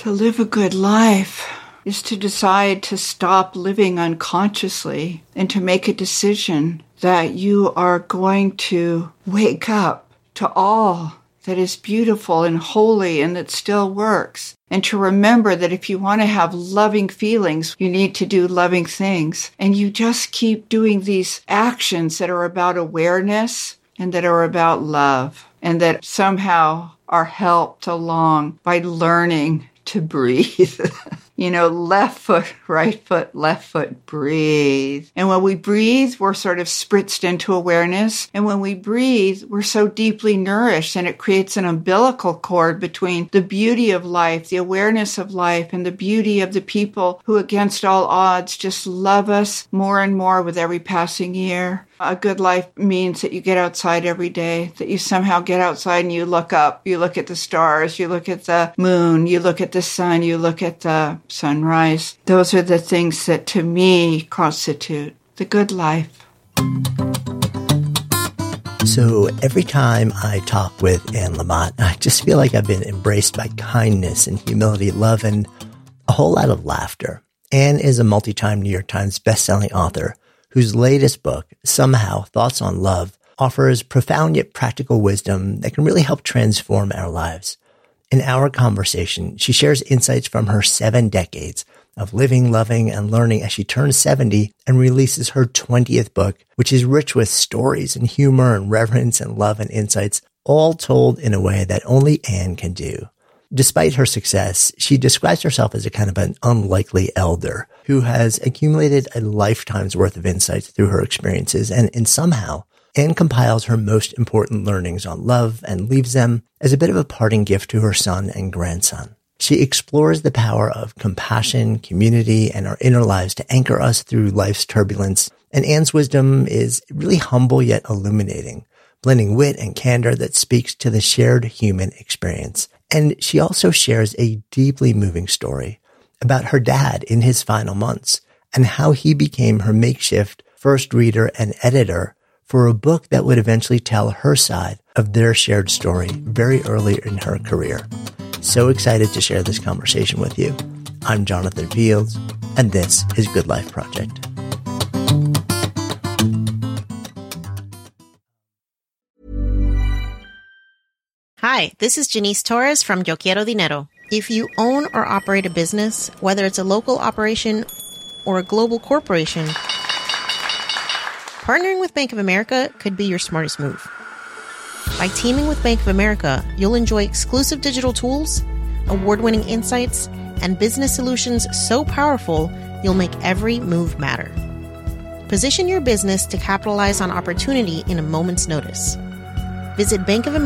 To live a good life is to decide to stop living unconsciously and to make a decision that you are going to wake up to all that is beautiful and holy and that still works. And to remember that if you want to have loving feelings, you need to do loving things. And you just keep doing these actions that are about awareness and that are about love and that somehow are helped along by learning to breathe. Left foot, left foot, breathe. And when we breathe, we're sort of spritzed into awareness. And when we breathe, we're so deeply nourished, and it creates an umbilical cord between the beauty of life, the awareness of life, and the beauty of the people who, against all odds, just love us more and more with every passing year. A good life means that you get outside every day, that you somehow get outside and you look up, you look at the stars, you look at the moon, you look at the sun, you look at the sunrise. Those are the things that to me constitute the good life. So every time I talk with Anne Lamott, I just feel like I've been embraced by kindness and humility, love, and a whole lot of laughter. Anne is a multi-time New York Times bestselling author whose latest book, Somehow, Thoughts on Love, offers profound yet practical wisdom that can really help transform our lives. In our conversation, she shares insights from her 7 decades of living, loving, and learning as she turns 70 and releases her 20th book, which is rich with stories and humor and reverence and love and insights, all told in a way that only Anne can do. Despite her success, she describes herself as a kind of an unlikely elder who has accumulated a lifetime's worth of insights through her experiences, and somehow Anne compiles her most important learnings on love and leaves them as a bit of a parting gift to her son and grandson. She explores the power of compassion, community, and our inner lives to anchor us through life's turbulence, and Anne's wisdom is really humble yet illuminating, blending wit and candor that speaks to the shared human experience. And she also shares a deeply moving story about her dad in his final months and how he became her makeshift first reader and editor for a book that would eventually tell her side of their shared story very early in her career. So excited to share this conversation with you. I'm Jonathan Fields, and this is Good Life Project. Hi, this is Janice Torres from Yo Quiero Dinero. If you own or operate a business, whether it's a local operation or a global corporation, partnering with Bank of America could be your smartest move. By teaming with Bank of America, you'll enjoy exclusive digital tools, award-winning insights, and business solutions so powerful, you'll make every move matter. Position your business to capitalize on opportunity in a moment's notice. Visit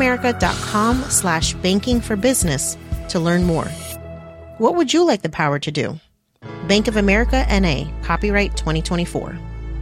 bankofamerica.com/bankingforbusiness to learn more. What would you like the power to do? Bank of America N.A., copyright 2024.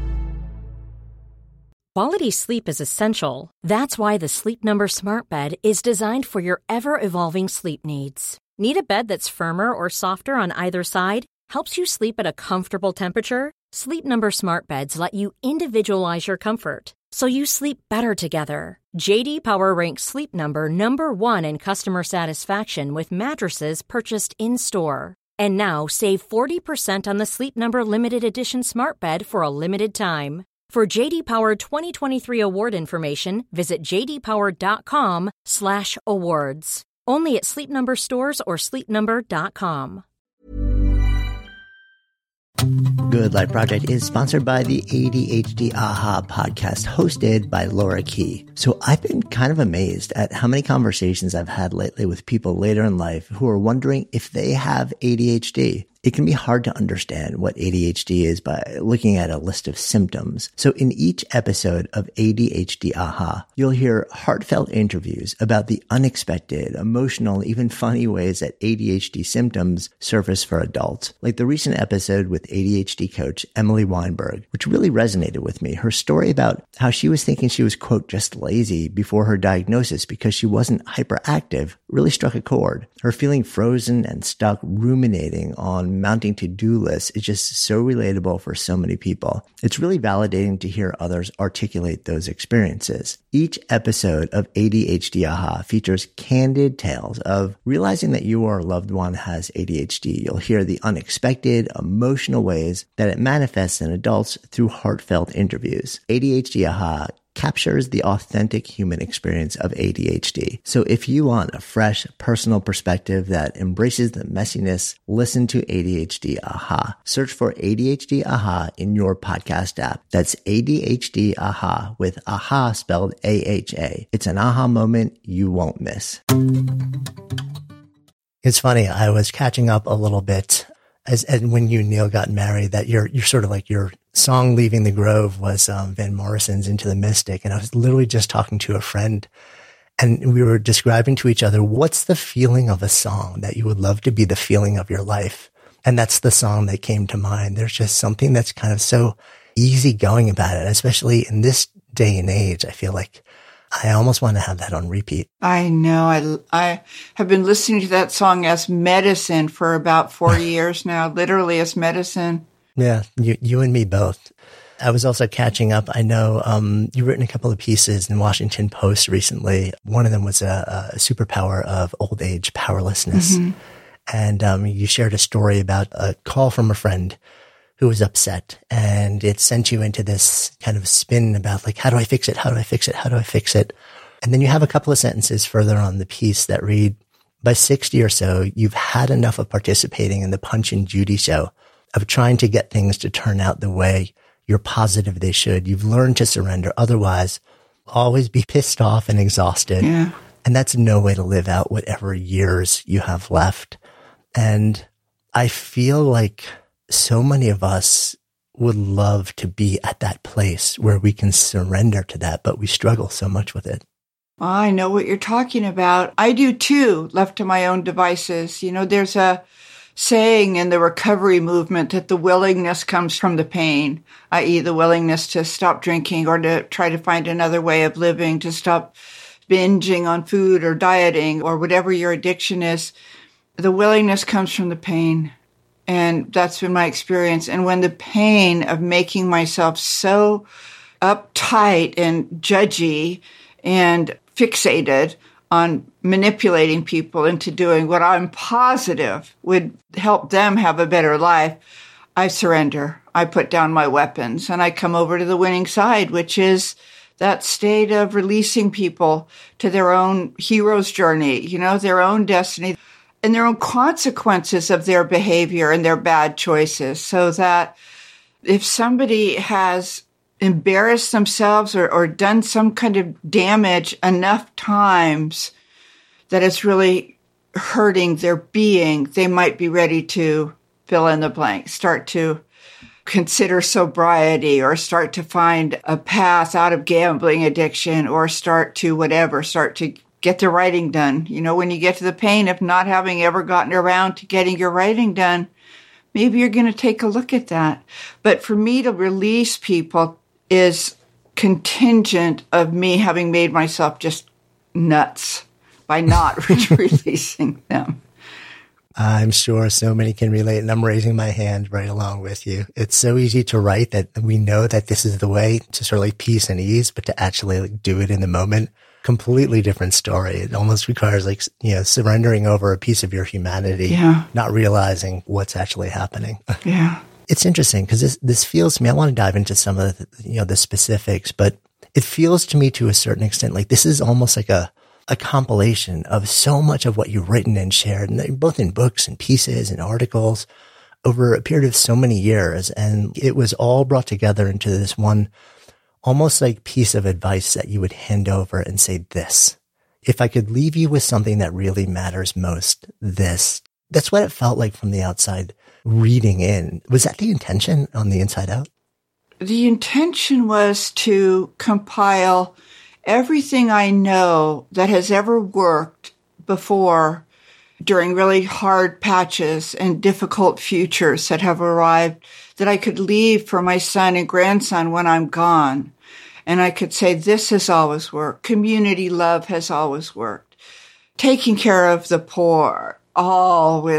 Quality sleep is essential. That's why the Sleep Number Smart Bed is designed for your ever-evolving sleep needs. Need a bed that's firmer or softer on either side? Helps you sleep at a comfortable temperature? Sleep Number Smart Beds let you individualize your comfort, so you sleep better together. J.D. Power ranks Sleep Number number 1 in customer satisfaction with mattresses purchased in-store. And now, save 40% on the Sleep Number Limited Edition Smart Bed for a limited time. For J.D. Power 2023 award information, visit jdpower.com/awards. Only at Sleep Number stores or sleepnumber.com. Good Life Project is sponsored by the ADHD AHA podcast hosted by Laura Key. So I've been kind of amazed at how many conversations I've had lately with people later in life who are wondering if they have ADHD. It can be hard to understand what ADHD is by looking at a list of symptoms. So in each episode of ADHD AHA, you'll hear heartfelt interviews about the unexpected, emotional, even funny ways that ADHD symptoms surface for adults. Like the recent episode with ADHD coach Emily Weinberg, which really resonated with me. Her story about how she was thinking she was, quote, just lazy before her diagnosis because she wasn't hyperactive really struck a chord. Her feeling frozen and stuck ruminating on and mounting to-do lists is just so relatable for so many people. It's really validating to hear others articulate those experiences. Each episode of ADHD Aha features candid tales of realizing that you or a loved one has ADHD. You'll hear the unexpected, emotional ways that it manifests in adults through heartfelt interviews. ADHD Aha captures the authentic human experience of ADHD. So if you want a fresh, personal perspective that embraces the messiness, listen to ADHD Aha. Search for ADHD Aha in your podcast app. That's ADHD Aha with Aha spelled AHA. It's an aha moment you won't miss. It's funny, I was catching up a little bit as when you and Neil got married, that you're sort of like your song Leaving the Grove was Van Morrison's Into the Mystic. And I was literally just talking to a friend and we were describing to each other, what's the feeling of a song that you would love to be the feeling of your life? And that's the song that came to mind. There's just something that's kind of so easygoing about it, especially in this day and age. I feel like I almost want to have that on repeat. I know. I have been listening to that song as medicine for about 4 years now, literally as medicine. Yeah, you and me both. I was also catching up. I know you've written a couple of pieces in Washington Post recently. One of them was a superpower of old age powerlessness. Mm-hmm. And you shared a story about a call from a friend who was upset, and it sent you into this kind of spin about like, how do I fix it? How do I fix it? How do I fix it? And then you have a couple of sentences further on the piece that read, by 60 or so, you've had enough of participating in the Punch and Judy show, of trying to get things to turn out the way you're positive they should. You've learned to surrender. Otherwise, always be pissed off and exhausted. Yeah. And that's no way to live out whatever years you have left. And I feel like so many of us would love to be at that place where we can surrender to that, but we struggle so much with it. I know what you're talking about. I do too, left to my own devices. You know, there's a saying in the recovery movement that the willingness comes from the pain, i.e. the willingness to stop drinking or to try to find another way of living, to stop binging on food or dieting or whatever your addiction is. The willingness comes from the pain. And that's been my experience. And when the pain of making myself so uptight and judgy and fixated on manipulating people into doing what I'm positive would help them have a better life, I surrender. I put down my weapons and I come over to the winning side, which is that state of releasing people to their own hero's journey, you know, their own destiny and their own consequences of their behavior and their bad choices. So that if somebody has embarrassed themselves or done some kind of damage enough times that it's really hurting their being, they might be ready to fill in the blank, start to consider sobriety or start to find a path out of gambling addiction or start to get their writing done. You know, when you get to the pain of not having ever gotten around to getting your writing done, maybe you're going to take a look at that. But for me to release people is contingent of me having made myself just nuts by not releasing them. I'm sure so many can relate, and I'm raising my hand right along with you. It's so easy to write that we know that this is the way to sort of like peace and ease, but to actually like do it in the moment, completely different story. It almost requires like, you know, surrendering over a piece of your humanity, not realizing what's actually happening. Yeah. It's interesting because this feels to me, I want to dive into some of the specifics, but it feels to me to a certain extent like this is almost like a compilation of so much of what you've written and shared, and both in books and pieces and articles over a period of so many years. And it was all brought together into this one almost like piece of advice that you would hand over and say, this, if I could leave you with something that really matters most, this. That's what it felt like from the outside reading in. Was that the intention on the inside out? The intention was to compile everything I know that has ever worked before during really hard patches and difficult futures that have arrived that I could leave for my son and grandson when I'm gone. And I could say, this has always worked. Community love has always worked. Taking care of the poor always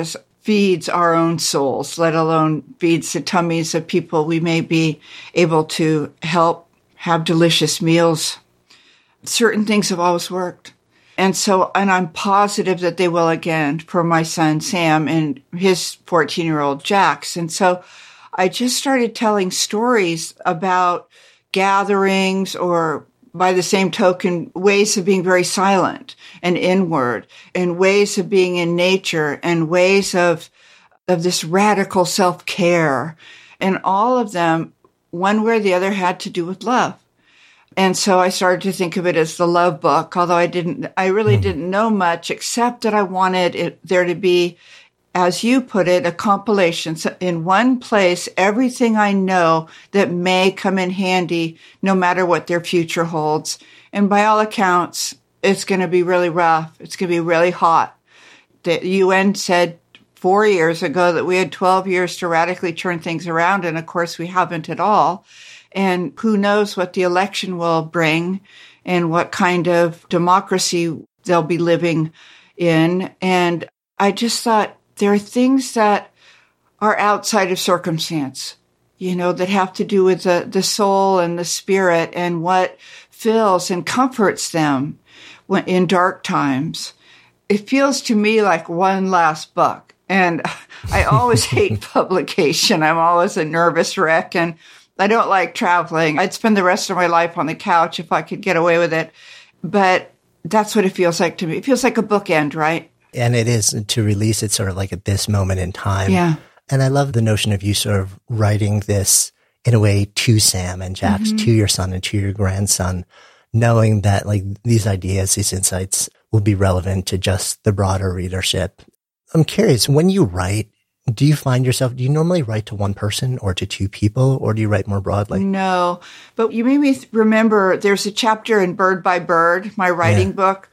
feeds our own souls, let alone feeds the tummies of people we may be able to help have delicious meals. Certain things have always worked. And I'm positive that they will again for my son, Sam, and his 14-year-old Jax. And so I just started telling stories about gatherings, or by the same token, ways of being very silent and inward, and ways of being in nature, and ways of this radical self-care. And all of them, one way or the other, had to do with love. And so I started to think of it as the love book, although I really didn't know much, except that I wanted there to be, as you put it, a compilation. So in one place, everything I know that may come in handy, no matter what their future holds. And by all accounts, it's going to be really rough. It's going to be really hot. The UN said 4 years ago that we had 12 years to radically turn things around. And of course, we haven't at all. And who knows what the election will bring and what kind of democracy they'll be living in. And I just thought there are things that are outside of circumstance, that have to do with the soul and the spirit and what fills and comforts them in dark times. It feels to me like one last book. And I always hate publication. I'm always a nervous wreck, and I don't like traveling. I'd spend the rest of my life on the couch if I could get away with it. But that's what it feels like to me. It feels like a bookend, right? And it is, to release it sort of like at this moment in time. Yeah. And I love the notion of you sort of writing this in a way to Sam and Jax, to your son and to your grandson, knowing that like these ideas, these insights will be relevant to just the broader readership. I'm curious, when you write, do you normally write to one person or to two people, or do you write more broadly? No, but you made me remember there's a chapter in Bird by Bird, my writing book,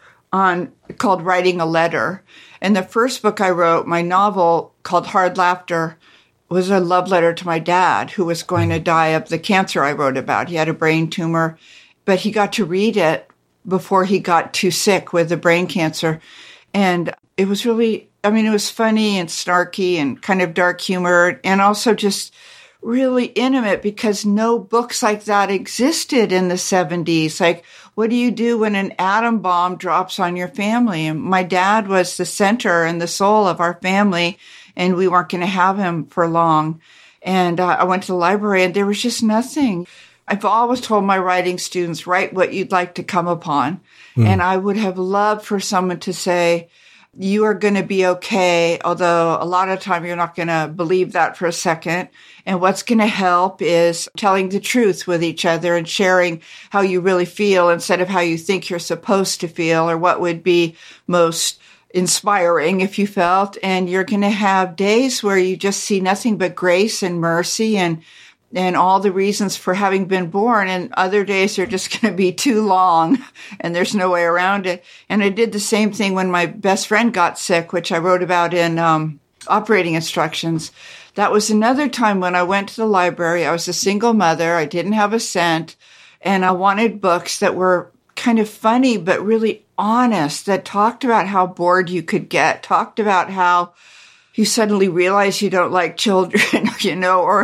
called Writing a Letter. And the first book I wrote, my novel called Hard Laughter, was a love letter to my dad, who was going to die of the cancer I wrote about. He had a brain tumor, but he got to read it before he got too sick with the brain cancer. And it was really, it was funny and snarky and kind of dark humor, and also just really intimate, because no books like that existed in the 70s. Like, what do you do when an atom bomb drops on your family? And my dad was the center and the soul of our family, and we weren't going to have him for long. And I went to the library, and there was just nothing. I've always told my writing students, write what you'd like to come upon. And I would have loved for someone to say, you are going to be okay, although a lot of time you're not going to believe that for a second. And what's going to help is telling the truth with each other and sharing how you really feel instead of how you think you're supposed to feel, or what would be most inspiring if you felt. And you're going to have days where you just see nothing but grace and mercy and all the reasons for having been born. And other days are just going to be too long and there's no way around it. And I did the same thing when my best friend got sick, which I wrote about in Operating Instructions. That was another time when I went to the library. I was a single mother. I didn't have a cent. And I wanted books that were kind of funny, but really honest, that talked about how bored you could get, talked about how you suddenly realize you don't like children, or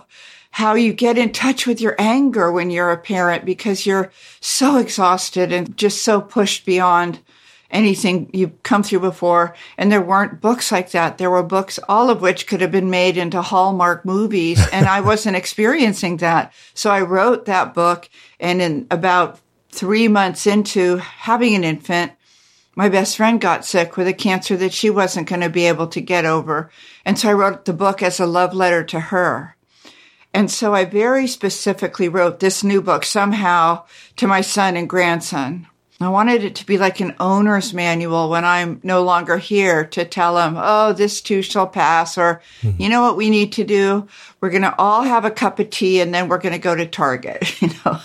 how you get in touch with your anger when you're a parent, because you're so exhausted and just so pushed beyond anything you've come through before. And there weren't books like that. There were books, all of which could have been made into Hallmark movies. And I wasn't experiencing that. So I wrote that book. And in about 3 months into having an infant, my best friend got sick with a cancer that she wasn't going to be able to get over. And so I wrote the book as a love letter to her. And so I very specifically wrote this new book somehow to my son and grandson. I wanted it to be like an owner's manual when I'm no longer here, to tell them, oh, this too shall pass. Or, you know what we need to do? We're going to all have a cup of tea and then we're going to go to Target,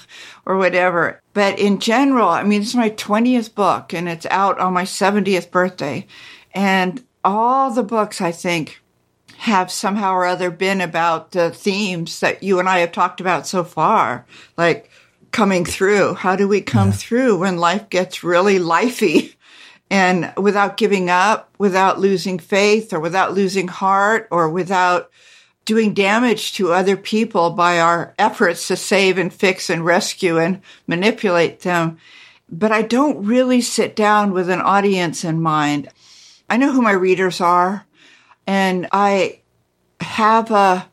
or whatever. But in general, this is my 20th book and it's out on my 70th birthday. And all the books, I think, have somehow or other been about the themes that you and I have talked about so far, like coming through. How do we come through when life gets really lifey? And without giving up, without losing faith or without losing heart or without doing damage to other people by our efforts to save and fix and rescue and manipulate them. But I don't really sit down with an audience in mind. I know who my readers are, and I have a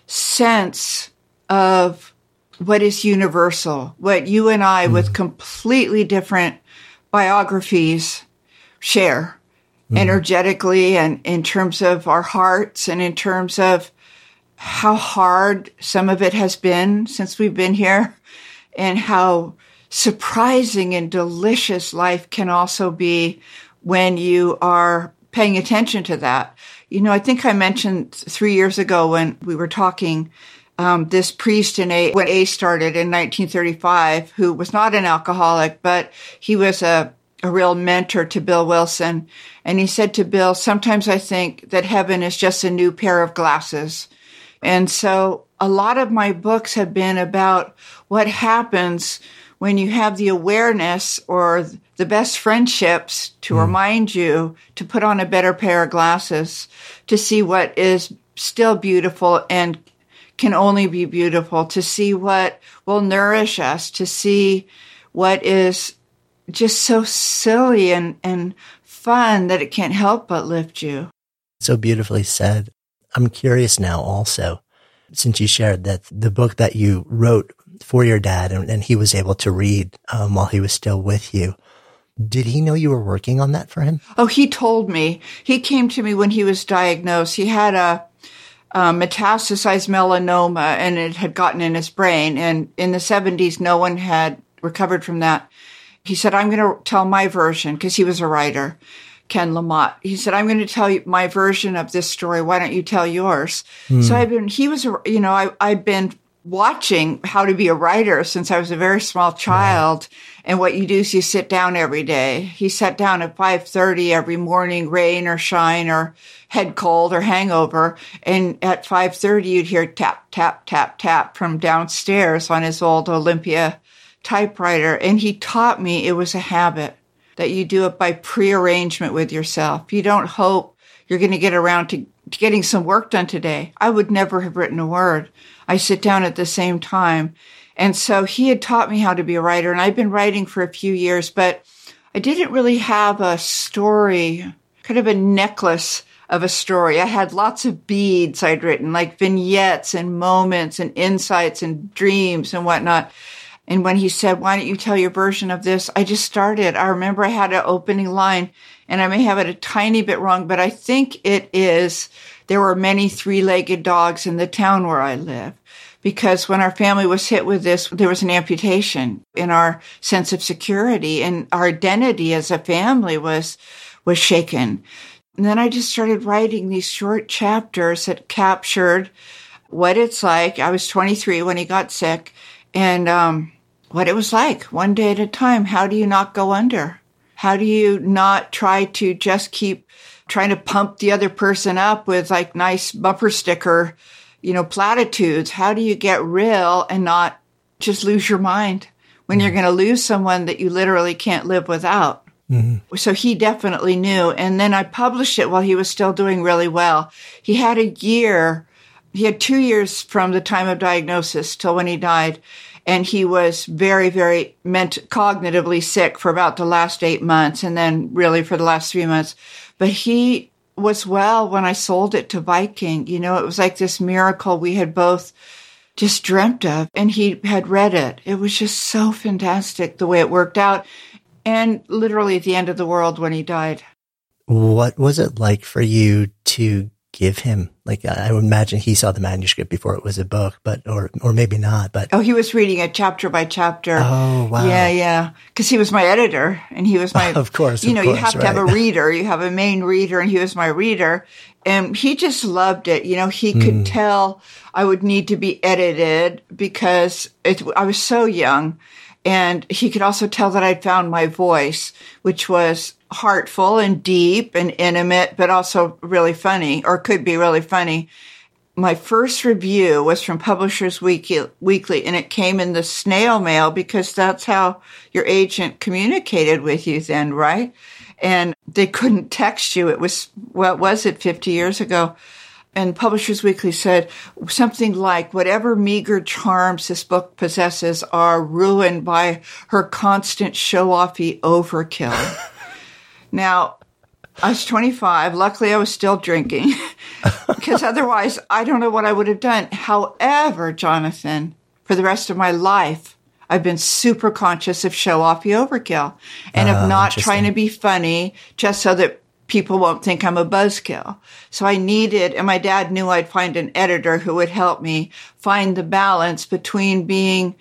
sense of what is universal, what you and I with completely different biographies share energetically and in terms of our hearts and in terms of how hard some of it has been since we've been here and how surprising and delicious life can also be when you are paying attention to that. You know, I think I mentioned 3 years ago when we were talking, this priest when A started in 1935, who was not an alcoholic, but he was a real mentor to Bill Wilson. And he said to Bill, sometimes I think that heaven is just a new pair of glasses. And so a lot of my books have been about what happens when you have the awareness or the best friendships to remind you to put on a better pair of glasses, to see what is still beautiful and can only be beautiful, to see what will nourish us, to see what is just so silly and fun that it can't help but lift you. So beautifully said. I'm curious now also, since you shared that the book that you wrote for your dad and he was able to read while he was still with you, did he know you were working on that for him? Oh, he told me. He came to me when he was diagnosed. He had a metastasized melanoma and it had gotten in his brain. And in the 70s, no one had recovered from that. He said, I'm going to tell my version, because he was a writer, Ken Lamott. He said, I'm going to tell you my version of this story. Why don't you tell yours? So I've been watching how to be a writer since I was a very small child. And what you do is you sit down every day. He sat down at 5:30 every morning, rain or shine or head cold or hangover. And at 5:30, you'd hear tap, tap, tap, tap from downstairs on his old Olympia typewriter. And he taught me it was a habit, that you do it by prearrangement with yourself. You don't hope you're going to get around to getting some work done today. I would never have written a word. I sit down at the same time. And so he had taught me how to be a writer, and I've been writing for a few years, but I didn't really have a story, kind of a necklace of a story. I had lots of beads I'd written, like vignettes and moments and insights and dreams and whatnot. And when he said, why don't you tell your version of this? I just started. I remember I had an opening line, and I may have it a tiny bit wrong, but I think it is, there were many three-legged dogs in the town where I live. Because when our family was hit with this, there was an amputation in our sense of security, and our identity as a family was shaken. And then I just started writing these short chapters that captured what it's like. I was 23 when he got sick, and what it was like one day at a time. How do you not go under? How do you not try to just keep trying to pump the other person up with like nice bumper sticker, platitudes? How do you get real and not just lose your mind when you're going to lose someone that you literally can't live without? Mm-hmm. So he definitely knew. And then I published it while he was still doing really well. He had 2 years from the time of diagnosis till when he died. And he was very, very cognitively sick for about the last 8 months, and then really for the last 3 months. But he was well when I sold it to Viking. It was like this miracle we had both just dreamt of, and he had read it. It was just so fantastic the way it worked out, and literally at the end of the world when he died. What was it like for you to give him? Like, I would imagine he saw the manuscript before it was a book, or maybe not, but. Oh, he was reading it chapter by chapter. Oh, wow. Yeah. Cause he was my editor and he was my, of course, you have to have a reader. You have a main reader, and he was my reader, and he just loved it. He could tell I would need to be edited because I was so young, and he could also tell that I'd found my voice, which was heartful and deep and intimate, but also really funny, or could be really funny. My first review was from Publishers Weekly, and it came in the snail mail because that's how your agent communicated with you then, right? and they couldn't text you. It was, what was it, 50 years ago? And Publishers Weekly said something like, whatever meager charms this book possesses are ruined by her constant show-offy overkill. Now, I was 25. Luckily, I was still drinking because otherwise I don't know what I would have done. However, Jonathan, for the rest of my life, I've been super conscious of show-offy overkill and of not trying to be funny just so that people won't think I'm a buzzkill. So I needed, and my dad knew I'd find an editor who would help me find the balance between being,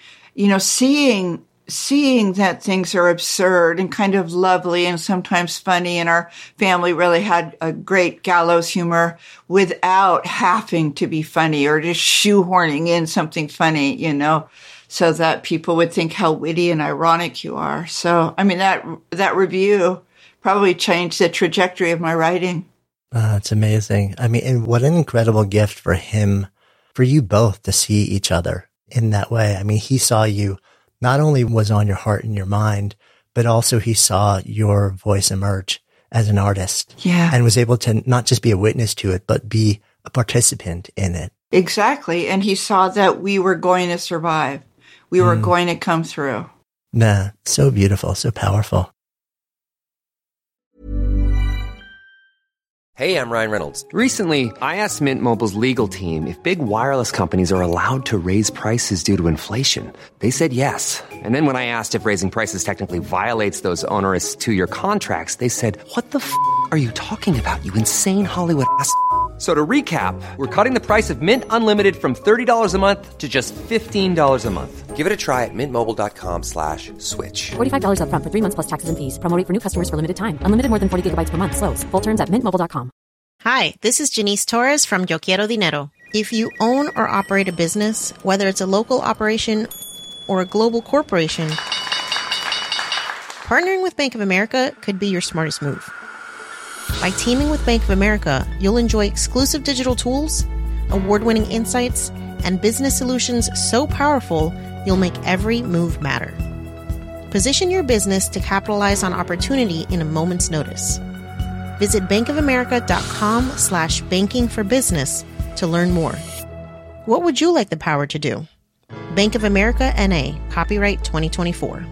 seeing that things are absurd and kind of lovely and sometimes funny. And our family really had a great gallows humor without having to be funny or just shoehorning in something funny, so that people would think how witty and ironic you are. So, I mean, that review probably changed the trajectory of my writing. It's amazing. I mean, and what an incredible gift for him, for you both to see each other in that way. I mean, he saw you, not only was on your heart and your mind, but also he saw your voice emerge as an artist. Yeah. And was able to not just be a witness to it, but be a participant in it. Exactly. And he saw that we were going to survive. We were going to come through. Nah, so beautiful, so powerful. Hey, I'm Ryan Reynolds. Recently, I asked Mint Mobile's legal team if big wireless companies are allowed to raise prices due to inflation. They said yes. And then when I asked if raising prices technically violates those onerous 2-year contracts, they said, "What the f*** are you talking about, you insane Hollywood ass?" So to recap, we're cutting the price of Mint Unlimited from $30 a month to just $15 a month. Give it a try at mintmobile.com/switch. $45 up front for 3 months plus taxes and fees. Promo rate for new customers for limited time. Unlimited more than 40 gigabytes per month. Slows full terms at mintmobile.com. Hi, this is Janice Torres from Yo Quiero Dinero. If you own or operate a business, whether it's a local operation or a global corporation, partnering with Bank of America could be your smartest move. By teaming with Bank of America, you'll enjoy exclusive digital tools, award-winning insights, and business solutions so powerful you'll make every move matter. Position your business to capitalize on opportunity in a moment's notice. Visit bankofamerica.com/banking for business to learn more. What would you like the power to do? Bank of America N.A., copyright 2024.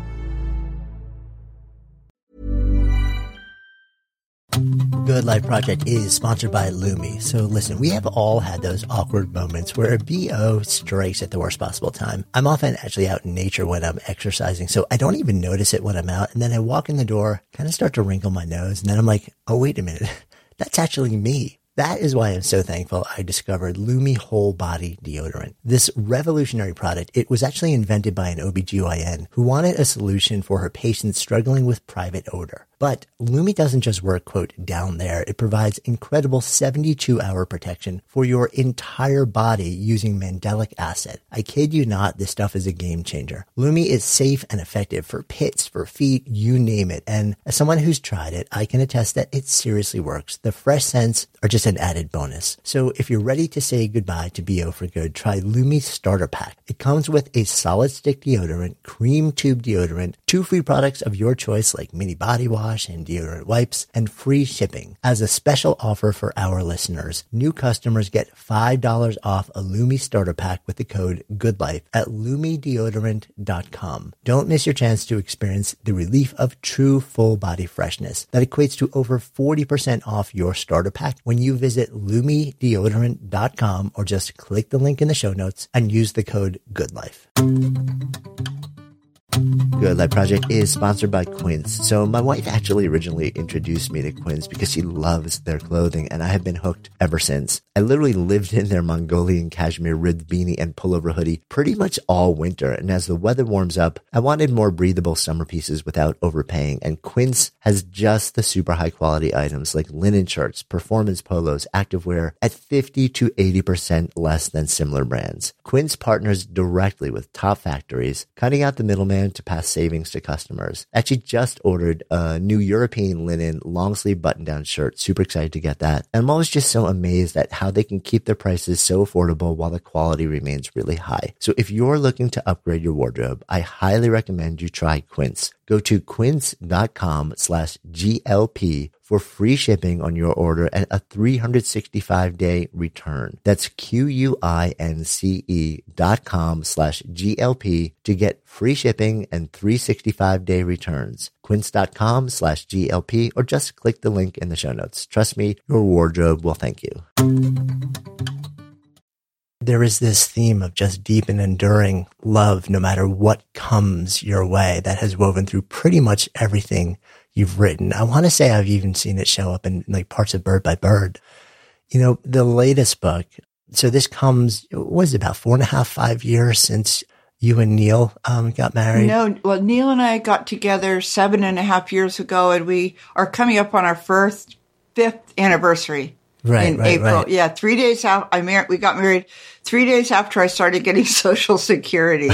Good Life Project is sponsored by Lumi. So listen, we have all had those awkward moments where a BO strikes at the worst possible time. I'm often actually out in nature when I'm exercising, so I don't even notice it when I'm out. And then I walk in the door, kind of start to wrinkle my nose, and then I'm like, oh, wait a minute. That's actually me. That is why I'm so thankful I discovered Lumi Whole Body Deodorant. This revolutionary product, it was actually invented by an OBGYN who wanted a solution for her patients struggling with private odor. But Lumi doesn't just work, quote, down there. It provides incredible 72-hour protection for your entire body using mandelic acid. I kid you not, this stuff is a game changer. Lumi is safe and effective for pits, for feet, you name it. And as someone who's tried it, I can attest that it seriously works. The fresh scents are just an added bonus. So if you're ready to say goodbye to BO for good, try Lumi Starter Pack. It comes with a solid stick deodorant, cream tube deodorant, 2 free products of your choice like mini body wash and deodorant wipes, and free shipping. As a special offer for our listeners, new customers get $5 off a Lumi Starter Pack with the code GOODLIFE at LumiDeodorant.com. Don't miss your chance to experience the relief of true full body freshness that equates to over 40% off your starter pack when you visit LumiDeodorant.com or just click the link in the show notes and use the code GOODLIFE. Good Life Project is sponsored by Quince. So my wife actually originally introduced me to Quince because she loves their clothing, and I have been hooked ever since. I literally lived in their Mongolian cashmere ribbed beanie and pullover hoodie pretty much all winter, and as the weather warms up, I wanted more breathable summer pieces without overpaying, and Quince has just the super high quality items like linen shirts, performance polos, activewear at 50 to 80% less than similar brands. Quince partners directly with top factories, cutting out the middleman to pass fast savings to customers. Actually just ordered a new European linen long sleeve button down shirt. Super excited to get that. And I'm always just so amazed at how they can keep their prices so affordable while the quality remains really high. So if you're looking to upgrade your wardrobe, I highly recommend you try Quince. Go to quince.com/GLP for free shipping on your order and a 365-day return. That's QUINCE.com/GLP to get free shipping and 365-day returns. Quince.com/GLP or just click the link in the show notes. Trust me, your wardrobe will thank you. There is this theme of just deep and enduring love, no matter what comes your way, that has woven through pretty much everything you've written. I want to say I've even seen it show up in like parts of Bird by Bird. You know, the latest book. So this comes, what is it, about 4.5, 5 years since you and Neil got married? No, well, Neil and I got together 7.5 years ago, and we are coming up on our fifth anniversary. Right, in April. Right. Yeah, 3 days out. We got married 3 days after I started getting Social Security.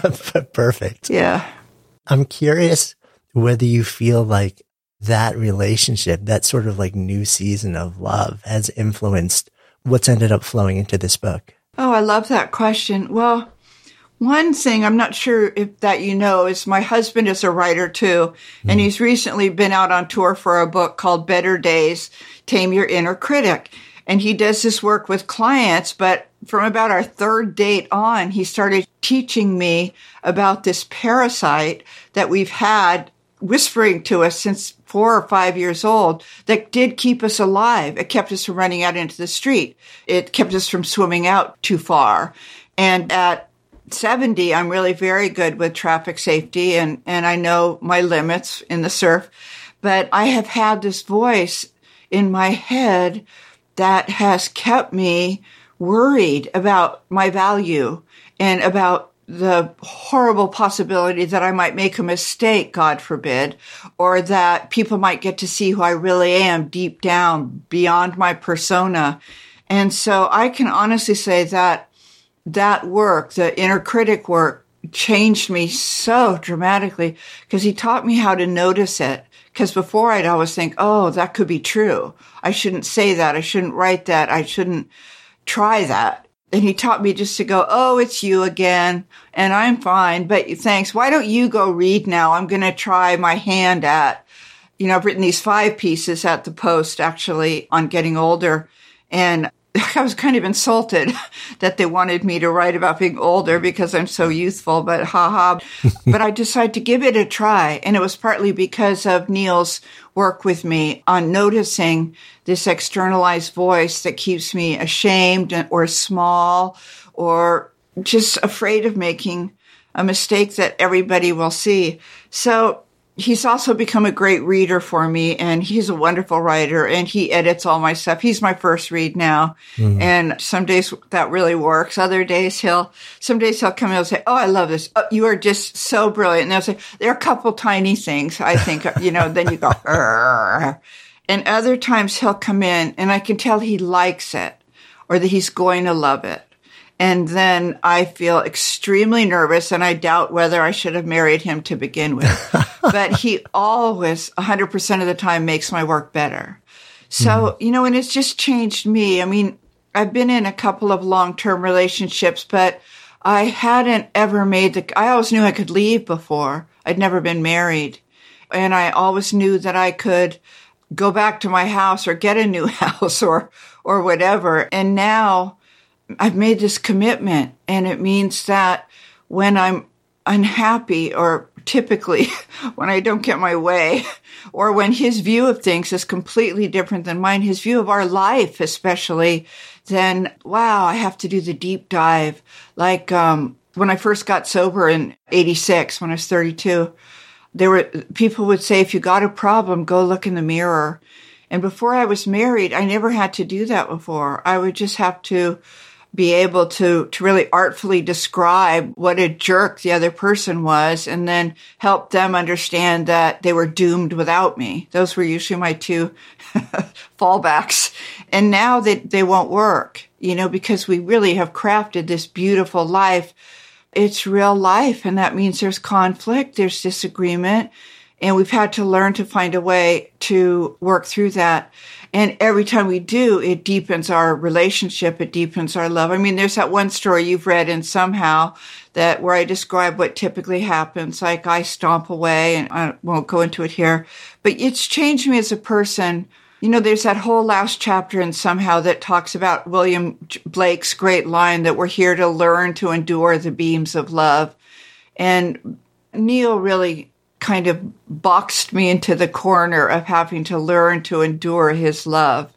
Perfect. Yeah. I'm curious whether you feel like that relationship, that sort of like new season of love, has influenced what's ended up flowing into this book. Oh, I love that question. Well, one thing I'm not sure if that you know is my husband is a writer too, and he's recently been out on tour for a book called Better Days, Tame Your Inner Critic. And he does this work with clients, but from about our third date on, he started teaching me about this parasite that we've had whispering to us since 4 or 5 years old that did keep us alive. It kept us from running out into the street. It kept us from swimming out too far. And at 70, I'm really very good with traffic safety and I know my limits in the surf. But I have had this voice in my head that has kept me worried about my value and about the horrible possibility that I might make a mistake, God forbid, or that people might get to see who I really am deep down beyond my persona. And so I can honestly say that that work, the inner critic work, changed me so dramatically because he taught me how to notice it. Because before I'd always think, oh, that could be true. I shouldn't say that. I shouldn't write that. I shouldn't try that. And he taught me just to go, oh, it's you again. And I'm fine, but thanks. Why don't you go read now? I'm going to try my hand at, I've written these 5 pieces at the Post actually on getting older. And I was kind of insulted that they wanted me to write about being older because I'm so youthful, but haha. But I decided to give it a try. And it was partly because of Neil's work with me on noticing this externalized voice that keeps me ashamed or small or just afraid of making a mistake that everybody will see. So he's also become a great reader for me, and he's a wonderful writer, and he edits all my stuff. He's my first read now. And some days that really works. Other days some days he'll come in and say, oh, I love this. Oh, you are just so brilliant. And they'll say, there are a couple tiny things, I think, then you go, Arr. And other times he'll come in and I can tell he likes it or that he's going to love it. And then I feel extremely nervous and I doubt whether I should have married him to begin with. But he always, 100% of the time, makes my work better. So, and it's just changed me. I mean, I've been in a couple of long-term relationships, but I hadn't ever I always knew I could leave before. I'd never been married. And I always knew that I could go back to my house or get a new house or whatever. And now I've made this commitment, and it means that when I'm unhappy, or typically when I don't get my way, or when his view of things is completely different than mine, his view of our life especially, then, wow, I have to do the deep dive. Like when I first got sober in 86, when I was 32, people would say, if you got a problem, go look in the mirror. And before I was married, I never had to do that before. I would just have to be able to really artfully describe what a jerk the other person was and then help them understand that they were doomed without me. Those were usually my 2 fallbacks. And now they won't work, because we really have crafted this beautiful life. it's real life. And that means there's conflict, there's disagreement, and we've had to learn to find a way to work through that. And every time we do, it deepens our relationship. It deepens our love. I mean, there's that one story you've read in Somehow that where I describe what typically happens. Like I stomp away, and I won't go into it here, but it's changed me as a person. You know, there's that whole last chapter in Somehow that talks about William Blake's great line that we're here to learn to endure the beams of love. And Neil really kind of boxed me into the corner of having to learn to endure his love.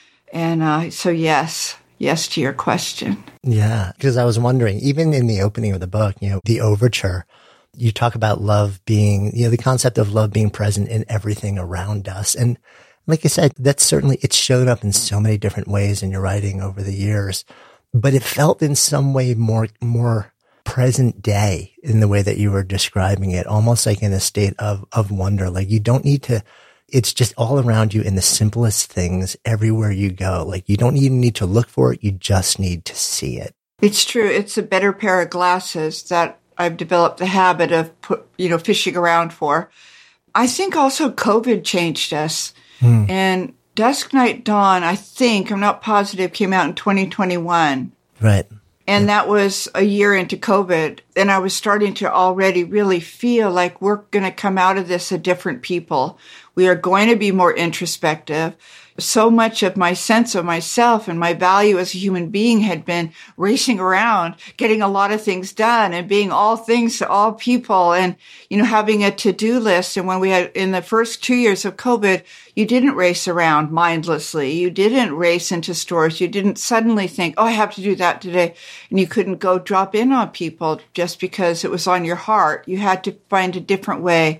And so yes to your question. Yeah, because I was wondering, even in the opening of the book, you know, the overture, you talk about love being, you know, the concept of love being present in everything around us. And like I said, that's certainly, it's showed up in so many different ways in your writing over the years, but it felt in some way more present day in the way that you were describing it, almost like in a state of wonder. Like you don't need to, it's just all around you in the simplest things everywhere you go. Like you don't even need to look for it. You just need to see it. It's true. It's a better pair of glasses that I've developed the habit of, fishing around for. I think also COVID changed us. And Dusk, Night, Dawn, I think, I'm not positive, came out in 2021. Right. And that was a year into COVID. And I was starting to already really feel like we're going to come out of this a different people. We are going to be more introspective. So much of my sense of myself and my value as a human being had been racing around, getting a lot of things done and being all things to all people and, having a to-do list. And when we had in the first 2 years of COVID, you didn't race around mindlessly. You didn't race into stores. You didn't suddenly think, oh, I have to do that today. And you couldn't go drop in on people just because it was on your heart. You had to find a different way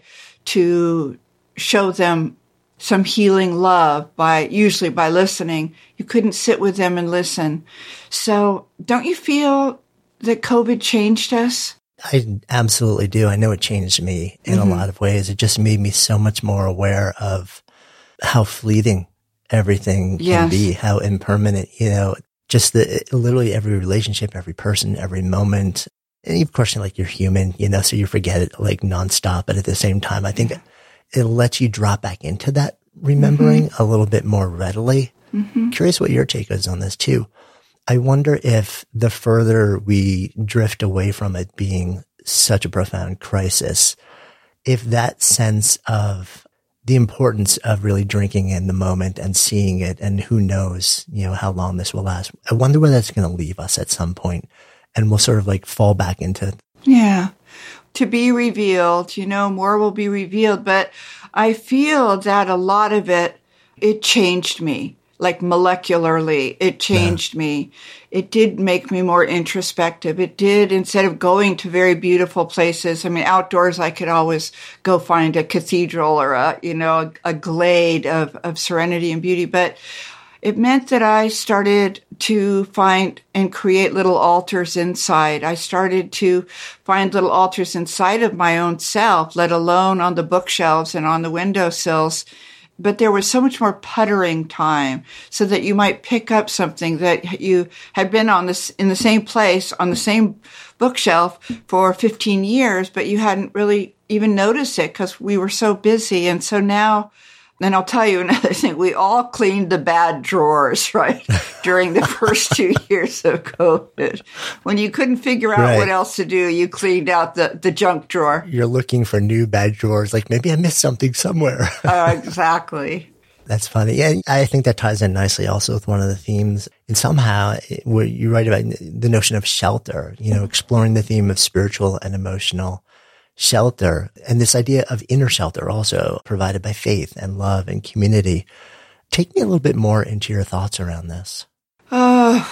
to show them some healing love usually by listening. You couldn't sit with them and listen. So don't you feel that COVID changed us? I absolutely do. I know it changed me in a lot of ways. It just made me so much more aware of how fleeting everything can be, how impermanent, just literally every relationship, every person, every moment. And of course, you're human, so you forget it like nonstop. But at the same time, I think it lets you drop back into that remembering a little bit more readily. Curious what your take is on this too. I wonder if the further we drift away from it being such a profound crisis, if that sense of the importance of really drinking in the moment and seeing it, and who knows, how long this will last. I wonder where that's going to leave us at some point, and we'll sort of fall back into. Yeah. To be revealed, more will be revealed. But I feel that a lot of it changed me, like molecularly. It changed me. It did make me more introspective. It did, instead of going to very beautiful places. I mean, outdoors, I could always go find a cathedral or a glade of serenity and beauty. But it meant that I started to find and create little altars inside. I started to find little altars inside of my own self, let alone on the bookshelves and on the windowsills. But there was so much more puttering time so that you might pick up something that you had been in the same place, on the same bookshelf for 15 years, but you hadn't really even noticed it because we were so busy. And so now, and I'll tell you another thing, we all cleaned the bad drawers, right, during the first 2 years of COVID. When you couldn't figure out what else to do, you cleaned out the junk drawer. You're looking for new bad drawers, like maybe I missed something somewhere. Exactly. That's funny. Yeah, I think that ties in nicely also with one of the themes. And somehow, where you write about the notion of shelter, exploring the theme of spiritual and emotional shelter, and this idea of inner shelter also provided by faith and love and community. Take me a little bit more into your thoughts around this. Well,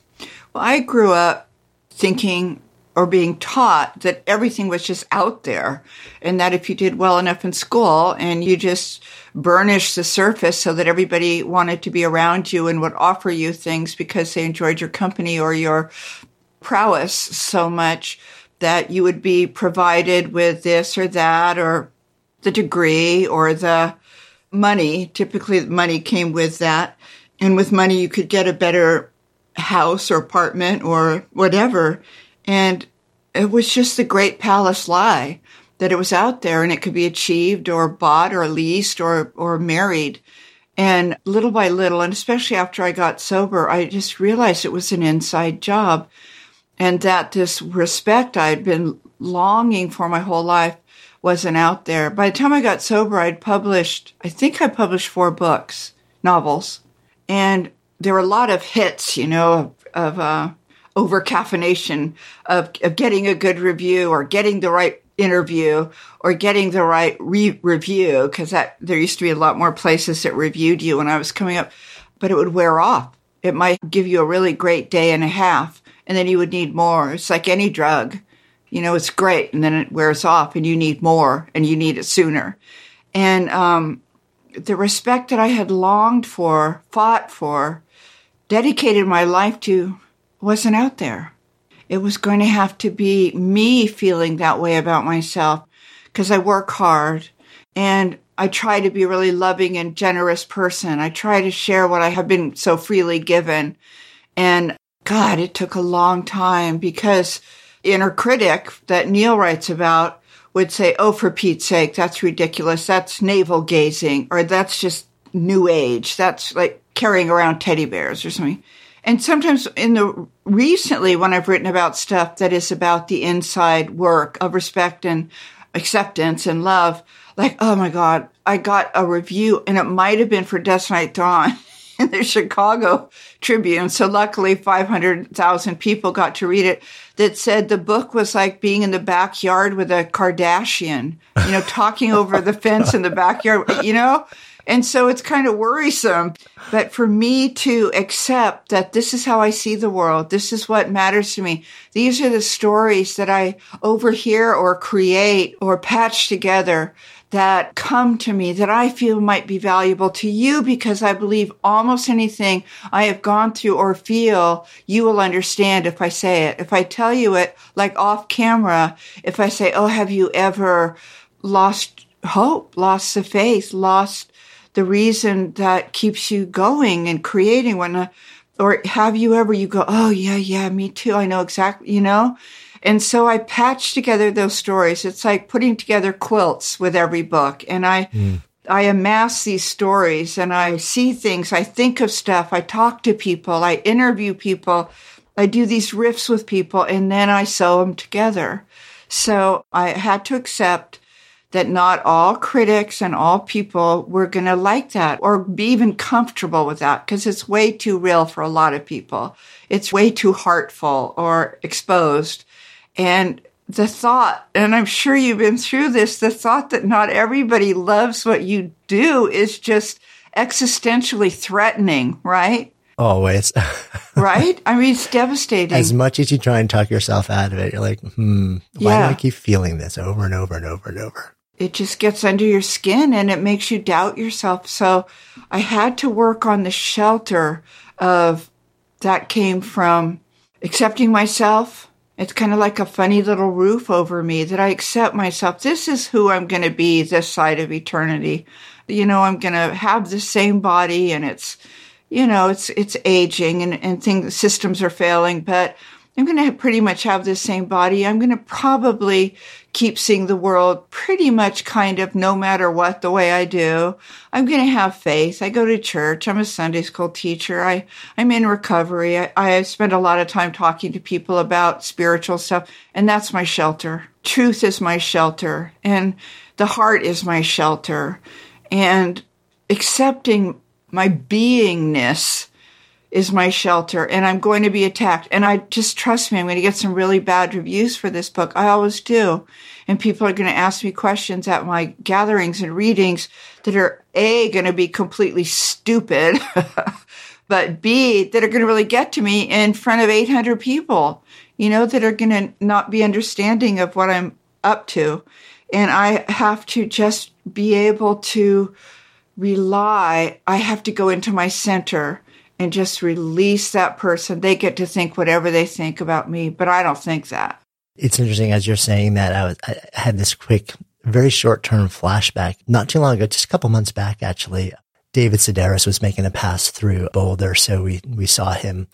I grew up thinking or being taught that everything was just out there, and that if you did well enough in school and you just burnished the surface so that everybody wanted to be around you and would offer you things because they enjoyed your company or your prowess so much, that you would be provided with this or that, or the degree or the money. Typically, money came with that. And with money, you could get a better house or apartment or whatever. And it was just the great palace lie that it was out there and it could be achieved or bought or leased or married. And little by little, and especially after I got sober, I just realized it was an inside job and that this respect I'd been longing for my whole life wasn't out there. By the time I got sober, I think I published 4 books, novels. And there were a lot of hits, of over-caffeination, of getting a good review or getting the right interview or getting the right review, because there used to be a lot more places that reviewed you when I was coming up, but it would wear off. It might give you a really great day and a half, and then you would need more. It's like any drug. It's great, and then it wears off, and you need more, and you need it sooner. And the respect that I had longed for, fought for, dedicated my life to, wasn't out there. It was going to have to be me feeling that way about myself because I work hard and I try to be a really loving and generous person. I try to share what I have been so freely given. And God, it took a long time because inner critic that Neil writes about would say, oh, for Pete's sake, that's ridiculous. That's navel gazing, or that's just new age. That's like carrying around teddy bears or something. And sometimes recently when I've written about stuff that is about the inside work of respect and acceptance and love, like, oh my God, I got a review and it might have been for Death Night Dawn in the Chicago Tribune. So luckily 500,000 people got to read it, that said the book was like being in the backyard with a Kardashian, talking over the fence in the backyard, And so it's kind of worrisome. But for me to accept that this is how I see the world, this is what matters to me. These are the stories that I overhear or create or patch together that come to me that I feel might be valuable to you, because I believe almost anything I have gone through or feel, you will understand if I say it. If I tell you it, like off camera, if I say, oh, have you ever lost hope, lost the faith, lost the reason that keeps you going and creating whatnot, or have you ever, you go, oh yeah, me too. I know exactly, And so I patch together those stories. It's like putting together quilts with every book. And I amass these stories and I see things. I think of stuff. I talk to people. I interview people. I do these riffs with people and then I sew them together. So I had to accept that not all critics and all people were going to like that or be even comfortable with that, because it's way too real for a lot of people. It's way too heartful or exposed. And the thought, and I'm sure you've been through this, the thought that not everybody loves what you do is just existentially threatening, right? Always. Right? I mean, it's devastating. As much as you try and talk yourself out of it, you're like, why do I keep feeling this over and over and over and over? It just gets under your skin and it makes you doubt yourself. So I had to work on the shelter of that came from accepting myself. It's kind of like a funny little roof over me that I accept myself. This is who I'm going to be this side of eternity. I'm going to have the same body and it's aging and things, systems are failing, but I'm going to pretty much have the same body. I'm going to probably keep seeing the world pretty much kind of no matter what, the way I do. I'm going to have faith. I go to church. I'm a Sunday school teacher. I'm in recovery. I spend a lot of time talking to people about spiritual stuff, and that's my shelter. Truth is my shelter, and the heart is my shelter. And accepting my beingness is my shelter, and I'm going to be attacked. And I just trust me, I'm going to get some really bad reviews for this book. I always do. And people are going to ask me questions at my gatherings and readings that are A, going to be completely stupid, but B, that are going to really get to me in front of 800 people, that are going to not be understanding of what I'm up to. And I have to just be able to I have to go into my center and just release that person. They get to think whatever they think about me, but I don't think that. It's interesting as you're saying that. I had this quick, very short-term flashback not too long ago, just a couple months back, actually. David Sedaris was making a pass through Boulder, so we saw him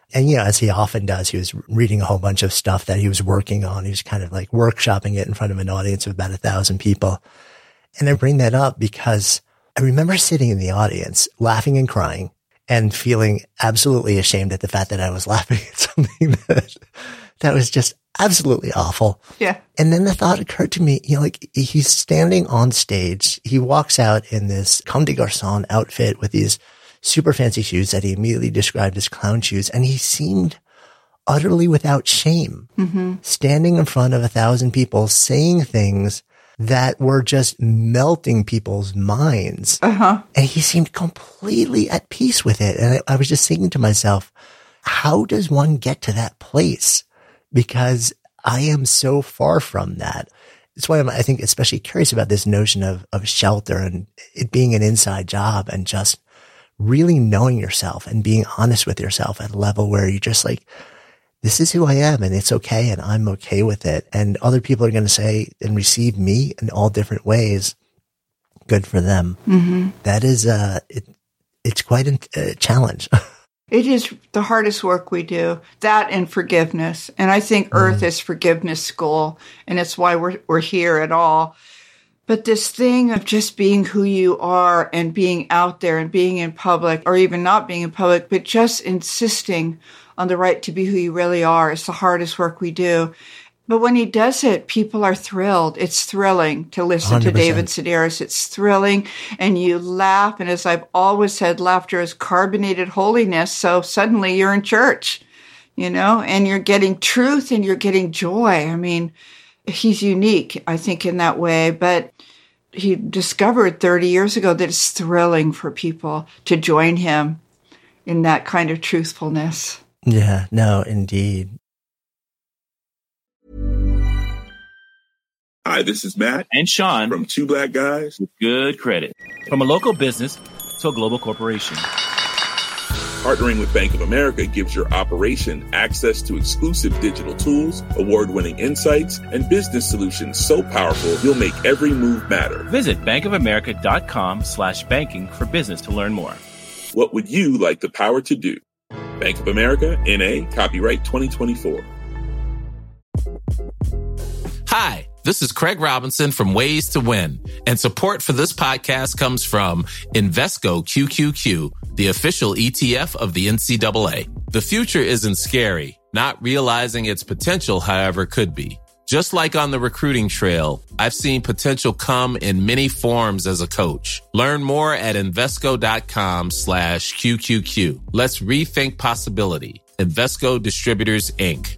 And, as he often does, he was reading a whole bunch of stuff that he was working on. He was kind of like workshopping it in front of an audience of about 1,000 people. And I bring that up because I remember sitting in the audience laughing and crying and feeling absolutely ashamed at the fact that I was laughing at something that was just absolutely awful. Yeah. And then the thought occurred to me, he's standing on stage. He walks out in this Comme des Garçons outfit with these super fancy shoes that he immediately described as clown shoes. And he seemed utterly without shame, standing in front of 1,000 people, saying things that were just melting people's minds. And he seemed completely at peace with it. And I was just thinking to myself, how does one get to that place? Because I am so far from that. That's why I think, especially curious about this notion of shelter and it being an inside job and just really knowing yourself and being honest with yourself at a level where you're just like, this is who I am and it's okay and I'm okay with it. And other people are going to say and receive me in all different ways. Good for them. That is, it's quite a challenge. It is the hardest work we do, that and forgiveness. And I think Earth is forgiveness school, and it's why we're here at all. But this thing of just being who you are and being out there and being in public, or even not being in public, but just insisting on the right to be who you really are is the hardest work we do. But when he does it, people are thrilled. It's thrilling to listen 100%. To David Sedaris. It's thrilling, and you laugh. And as I've always said, laughter is carbonated holiness. So suddenly you're in church, and you're getting truth and you're getting joy. I mean, he's unique, I think, in that way. But he discovered 30 years ago that it's thrilling for people to join him in that kind of truthfulness. Yeah, no, indeed. Hi, this is Matt and Sean from Two Black Guys with Good Credit. From a local business to a global corporation. Partnering with Bank of America gives your operation access to exclusive digital tools, award-winning insights, and business solutions so powerful you'll make every move matter. Visit bankofamerica.com/banking for business to learn more. What would you like the power to do? Bank of America, N.A., copyright 2024. Hi, this is Craig Robinson from Ways to Win, and support for this podcast comes from Invesco QQQ, the official ETF of the NCAA. The future isn't scary. Not realizing its potential, however, could be. Just like on the recruiting trail, I've seen potential come in many forms as a coach. Learn more at Invesco.com/QQQ. Let's rethink possibility. Invesco Distributors, Inc.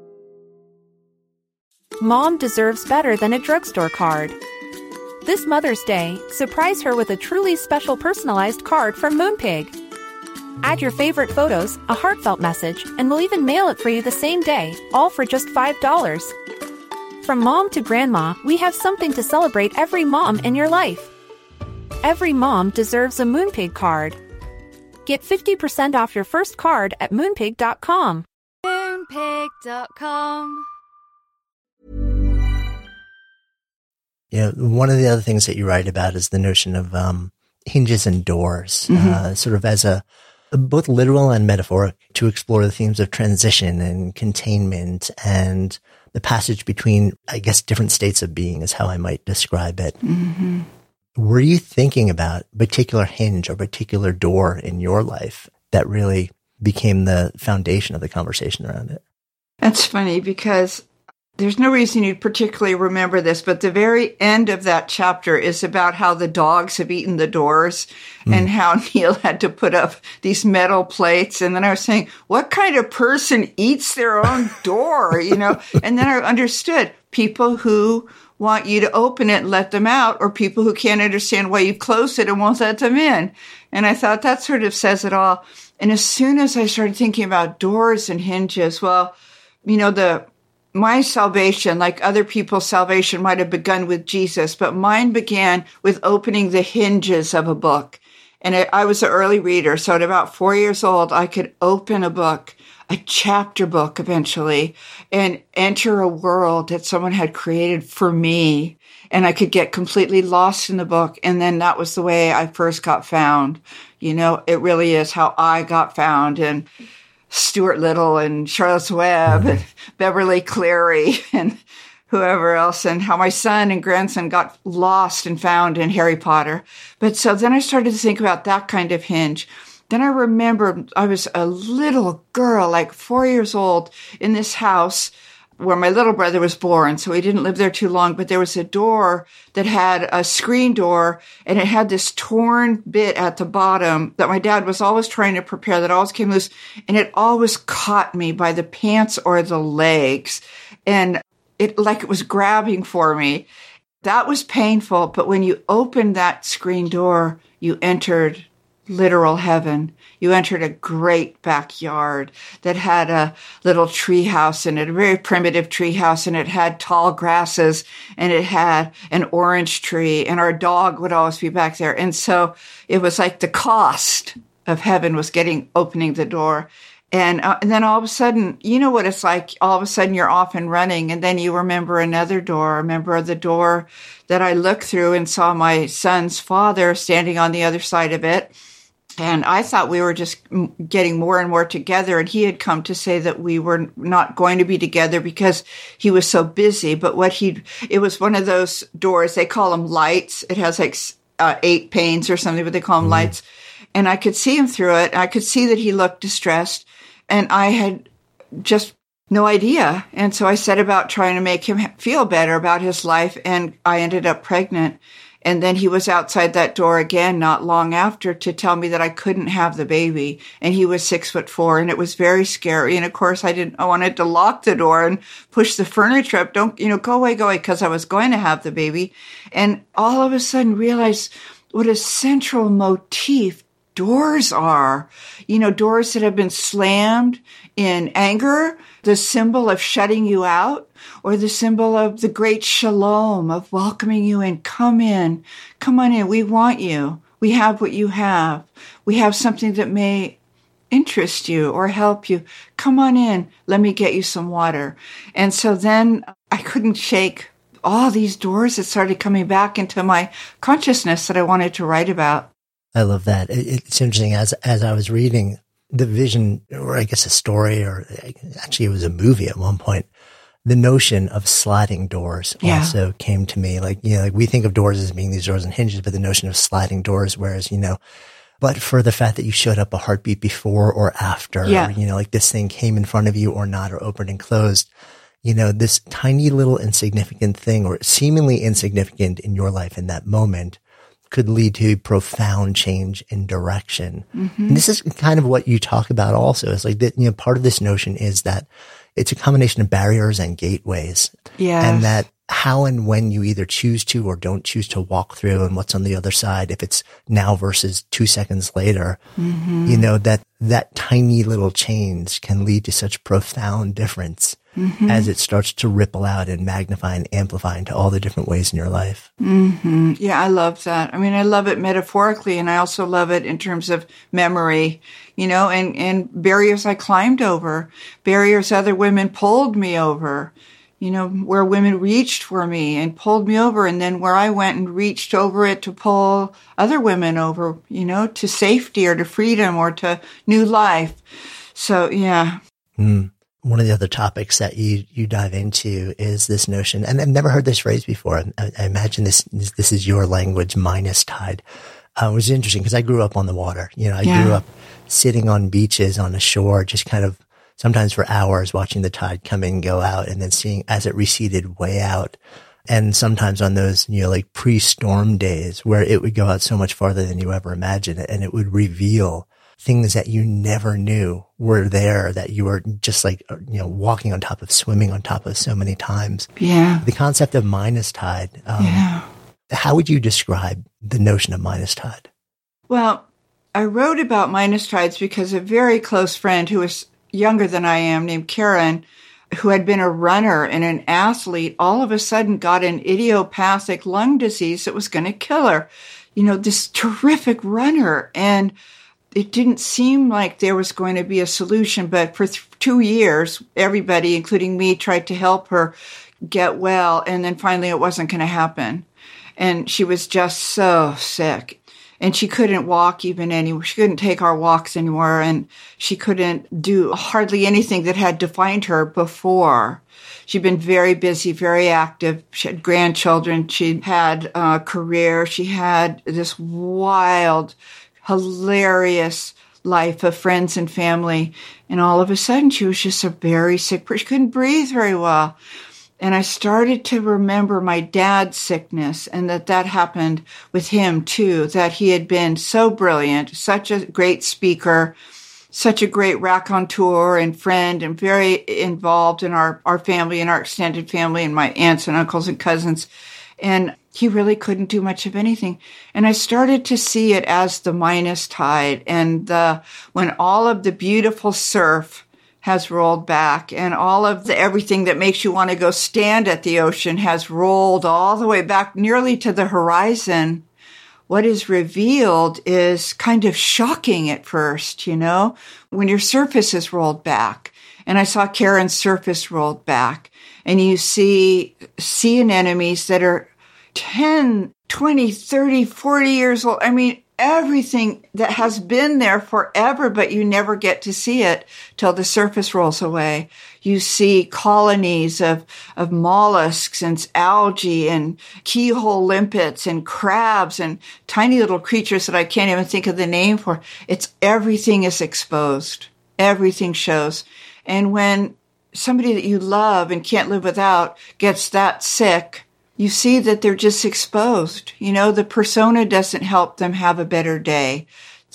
Mom deserves better than a drugstore card. This Mother's Day, surprise her with a truly special personalized card from Moonpig. Add your favorite photos, a heartfelt message, and we'll even mail it for you the same day, all for just $5. From mom to grandma, we have something to celebrate every mom in your life. Every mom deserves a Moonpig card. Get 50% off your first card at Moonpig.com. Moonpig.com. One of the other things that you write about is the notion of hinges and doors, sort of as a both literal and metaphoric, to explore the themes of transition and containment and the passage between, I guess, different states of being is how I might describe it. Were you thinking about a particular hinge or particular door in your life that really became the foundation of the conversation around it? That's funny because there's no reason you'd particularly remember this, but the very end of that chapter is about how the dogs have eaten the doors and how Neil had to put up these metal plates. And then I was saying, what kind of person eats their own door, And then I understood people who want you to open it and let them out, or people who can't understand why you closed it and won't let them in. And I thought that sort of says it all. And as soon as I started thinking about doors and hinges, my salvation, like other people's salvation, might have begun with Jesus, but mine began with opening the hinges of a book. And I was an early reader, so at about 4 years old, I could open a book, a chapter book eventually, and enter a world that someone had created for me. And I could get completely lost in the book. And then that was the way I first got found. It really is how I got found. And Stuart Little and Charlotte's Web and Beverly Cleary and whoever else, and how my son and grandson got lost and found in Harry Potter. But so then I started to think about that kind of hinge. Then I remember I was a little girl, like 4 years old, in this house where my little brother was born. So he didn't live there too long, but there was a door that had a screen door, and it had this torn bit at the bottom that my dad was always trying to prepare, that always came loose, and it always caught me by the pants or the legs. And it was grabbing for me. That was painful. But when you opened that screen door, you entered literal heaven. You entered a great backyard that had a little tree house in it, a very primitive tree house, and it had tall grasses, and it had an orange tree, and our dog would always be back there. And so it was like the cost of heaven was opening the door. And then all of a sudden, you know what it's like, all of a sudden you're off and running, and then you remember another door. I remember the door that I looked through and saw my son's father standing on the other side of it. And I thought we were just getting more and more together. And he had come to say that we were not going to be together because he was so busy. But it was one of those doors, they call them lights. It has like 8 panes or something, but they call them lights. And I could see him through it. I could see that he looked distressed. And I had just no idea. And so I set about trying to make him feel better about his life. And I ended up pregnant. And then he was outside that door again not long after to tell me that I couldn't have the baby. And he was 6'4", and it was very scary. And of course I wanted to lock the door and push the furniture up. Go away, because I was going to have the baby. And all of a sudden realized what a central motif doors are. Doors that have been slammed in anger, the symbol of shutting you out, or the symbol of the great shalom of welcoming you in. Come on in. We want you. We have what you have. We have something that may interest you or help you. Come on in. Let me get you some water. And so then I couldn't shake all these doors that started coming back into my consciousness that I wanted to write about. I love that. It's interesting. As I was reading the vision, or I guess a story, or actually it was a movie at one point, the notion of sliding doors also came to me. Like we think of doors as being these doors and hinges, but the notion of sliding doors, whereas, but for the fact that you showed up a heartbeat before or after, like this thing came in front of you or not, or opened and closed, this tiny little insignificant thing, or seemingly insignificant in your life in that moment, could lead to profound change in direction. Mm-hmm. And this is kind of what you talk about also. It's like that, part of this notion is that it's a combination of barriers and gateways. Yes. And that how and when you either choose to or don't choose to walk through, and what's on the other side, if it's now versus 2 seconds later, that tiny little change can lead to such profound difference as it starts to ripple out and magnify and amplify into all the different ways in your life. Mm-hmm. Yeah, I love that. I mean, I love it metaphorically, and I also love it in terms of memory, and barriers I climbed over, barriers other women pulled me over, where women reached for me and pulled me over, and then where I went and reached over it to pull other women over, to safety or to freedom or to new life. So, yeah. One of the other topics that you dive into is this notion, and I've never heard this phrase before. I imagine this is your language, minus tide. It was interesting because I grew up on the water. I grew up sitting on beaches on the shore, just kind of sometimes for hours watching the tide come in and go out, and then seeing as it receded way out. And sometimes on those, like pre-storm days where it would go out so much farther than you ever imagined, and it would reveal things that you never knew were there, that you were just like, walking on top of, swimming on top of so many times. Yeah. The concept of minus tide. How would you describe the notion of minus tide? Well, I wrote about minus tides because a very close friend who was younger than I am, named Karen, who had been a runner and an athlete, all of a sudden got an idiopathic lung disease that was going to kill her. This terrific runner. And it didn't seem like there was going to be a solution, but for 2 years, everybody, including me, tried to help her get well. And then finally it wasn't going to happen. And she was just so sick. And she couldn't walk even anywhere. She couldn't take our walks anymore. And she couldn't do hardly anything that had defined her before. She'd been very busy, very active. She had grandchildren. She had a career. She had this wild, hilarious life of friends and family. And all of a sudden, she was just a very sick person. She couldn't breathe very well. And I started to remember my dad's sickness, and that happened with him too, that he had been so brilliant, such a great speaker, such a great raconteur and friend, and very involved in our family and our extended family and my aunts and uncles and cousins. And he really couldn't do much of anything. And I started to see it as the minus tide, and when all of the beautiful surf has rolled back, and all of the everything that makes you want to go stand at the ocean has rolled all the way back nearly to the horizon. What is revealed is kind of shocking at first, when your surface is rolled back. And I saw Karen's surface rolled back, and you see sea anemones that are 10, 20, 30, 40 years old. I mean, everything that has been there forever, but you never get to see it till the surface rolls away. You see colonies of mollusks and algae and keyhole limpets and crabs and tiny little creatures that I can't even think of the name for. Everything is exposed. Everything shows. And when somebody that you love and can't live without gets that sick, you see that they're just exposed. The persona doesn't help them have a better day.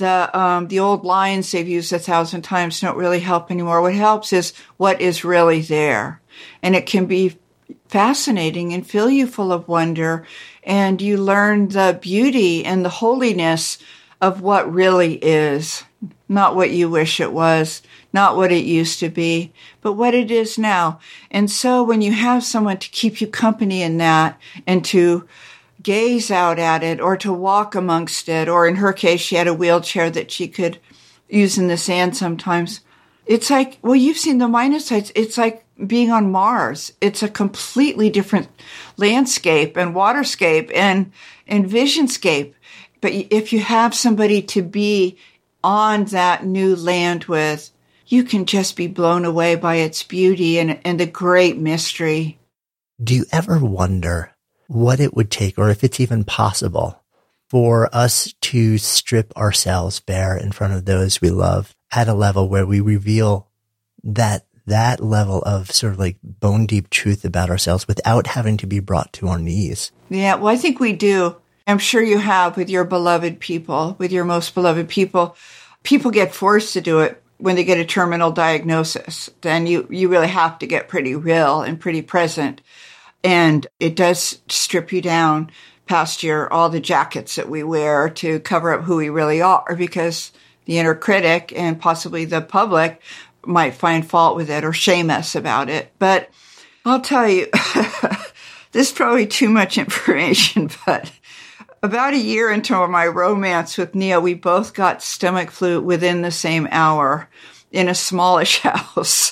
The old lines they've used 1,000 times don't really help anymore. What helps is what is really there. And it can be fascinating and fill you full of wonder. And you learn the beauty and the holiness of what really is. Not what you wish it was, not what it used to be, but what it is now. And so when you have someone to keep you company in that, and to gaze out at it, or to walk amongst it, or in her case, she had a wheelchair that she could use in the sand sometimes. It's like, well, you've seen the minus sites. It's like being on Mars. It's a completely different landscape and waterscape and visionscape. But if you have somebody to be on that new land with, you can just be blown away by its beauty and the great mystery. Do you ever wonder what it would take, or if it's even possible, for us to strip ourselves bare in front of those we love at a level where we reveal that level of sort of like bone deep truth about ourselves without having to be brought to our knees? Yeah, well, I think we do. I'm sure you have with your beloved people, with your most beloved people. People get forced to do it when they get a terminal diagnosis. Then you really have to get pretty real and pretty present. And it does strip you down past all the jackets that we wear to cover up who we really are, because the inner critic and possibly the public might find fault with it or shame us about it. But I'll tell you, this is probably too much information, but about a year into my romance with Neil, we both got stomach flu within the same hour in a smallish house.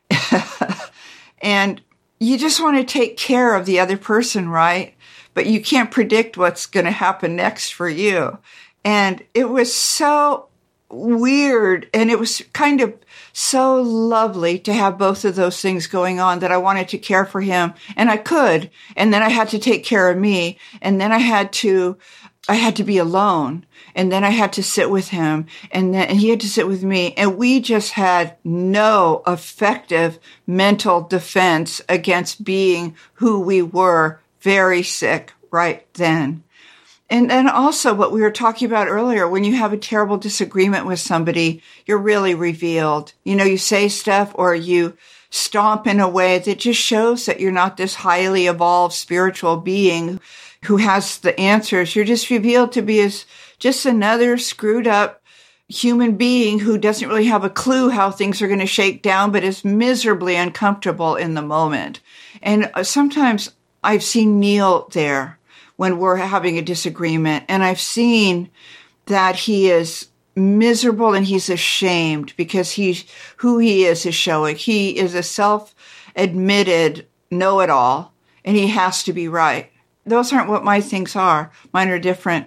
And you just want to take care of the other person, right? But you can't predict what's going to happen next for you. And it was so weird, and it was kind of so lovely to have both of those things going on, that I wanted to care for him, and I could. And then I had to take care of me, and then I had to be alone, and then I had to sit with him, and he had to sit with me, and we just had no effective mental defense against being who we were, very sick right then. And then also what we were talking about earlier, when you have a terrible disagreement with somebody, you're really revealed. You say stuff, or you stomp in a way that just shows that you're not this highly evolved spiritual being who has the answers. You're just revealed to be as just another screwed up human being who doesn't really have a clue how things are going to shake down, but is miserably uncomfortable in the moment. And sometimes I've seen Neil there when we're having a disagreement, and I've seen that he is miserable and he's ashamed because who he is showing. He is a self-admitted know-it-all, and he has to be right. Those aren't what my things are. Mine are different.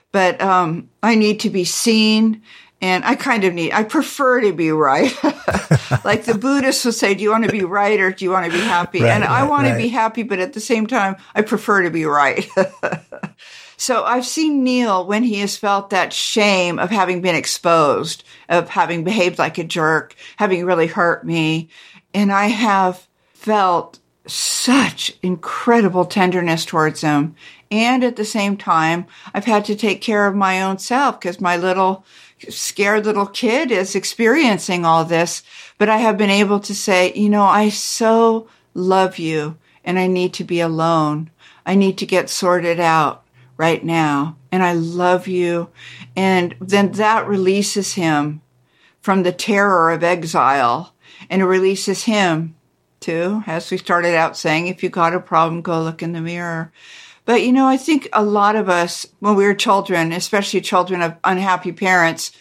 but I need to be seen. And I prefer to be right. Like the Buddhists would say, do you want to be right or do you want to be happy? Right, and I want to right. be happy, but at the same time, I prefer to be right. So I've seen Neil when he has felt that shame of having been exposed, of having behaved like a jerk, having really hurt me. And I have felt such incredible tenderness towards him. And at the same time, I've had to take care of my own self because my scared little kid is experiencing all this. But I have been able to say, I so love you and I need to be alone. I need to get sorted out right now. And I love you. And then that releases him from the terror of exile, and it releases him too, as we started out saying, if you got a problem, go look in the mirror. But, I think a lot of us, when we were children, especially children of unhappy parents,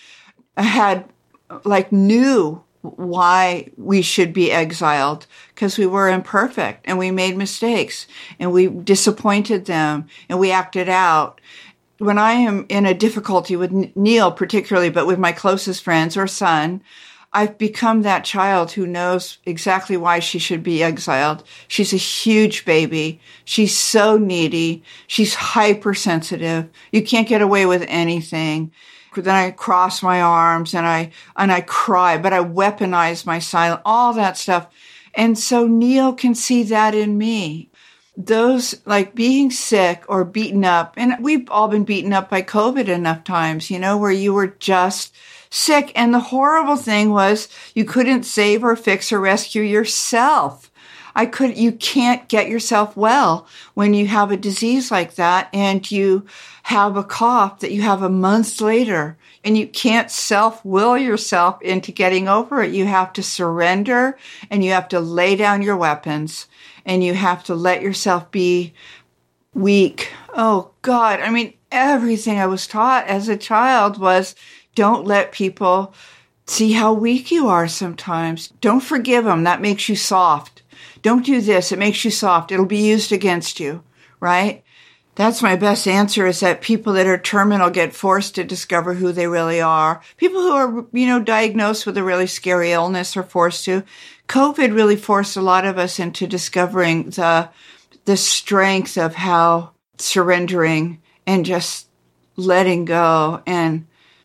knew why we should be exiled because we were imperfect and we made mistakes and we disappointed them and we acted out. When I am in a difficulty with Neil particularly, but with my closest friends or son, I've become that child who knows exactly why she should be exiled. She's a huge baby. She's so needy. She's hypersensitive. You can't get away with anything. Then I cross my arms and I cry, but I weaponize my silence, all that stuff. And so Neil can see that in me. Those like being sick or beaten up, and we've all been beaten up by COVID enough times, where you were just sick. And the horrible thing was you couldn't save or fix or rescue yourself. You can't get yourself well when you have a disease like that and you have a cough that you have a month later and you can't self-will yourself into getting over it. You have to surrender and you have to lay down your weapons and you have to let yourself be weak. Oh God. Everything I was taught as a child was don't let people see how weak you are sometimes. Don't forgive them. That makes you soft. Don't do this. It makes you soft. It'll be used against you, right? That's my best answer is that people that are terminal get forced to discover who they really are. People who are, diagnosed with a really scary illness are forced to. COVID really forced a lot of us into discovering the strength of how surrendering and just letting go and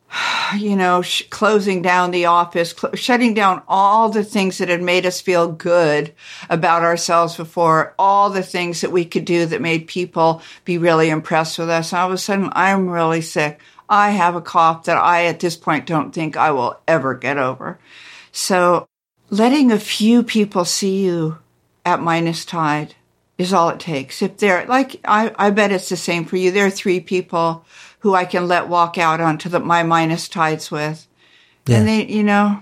closing down the office, shutting down all the things that had made us feel good about ourselves before, all the things that we could do that made people be really impressed with us. And all of a sudden, I'm really sick. I have a cough that I, at this point, don't think I will ever get over. So letting a few people see you at minus tide is all it takes. If they're I bet it's the same for you. There are 3 people who I can let walk out onto my minus tides with. Yeah. And they,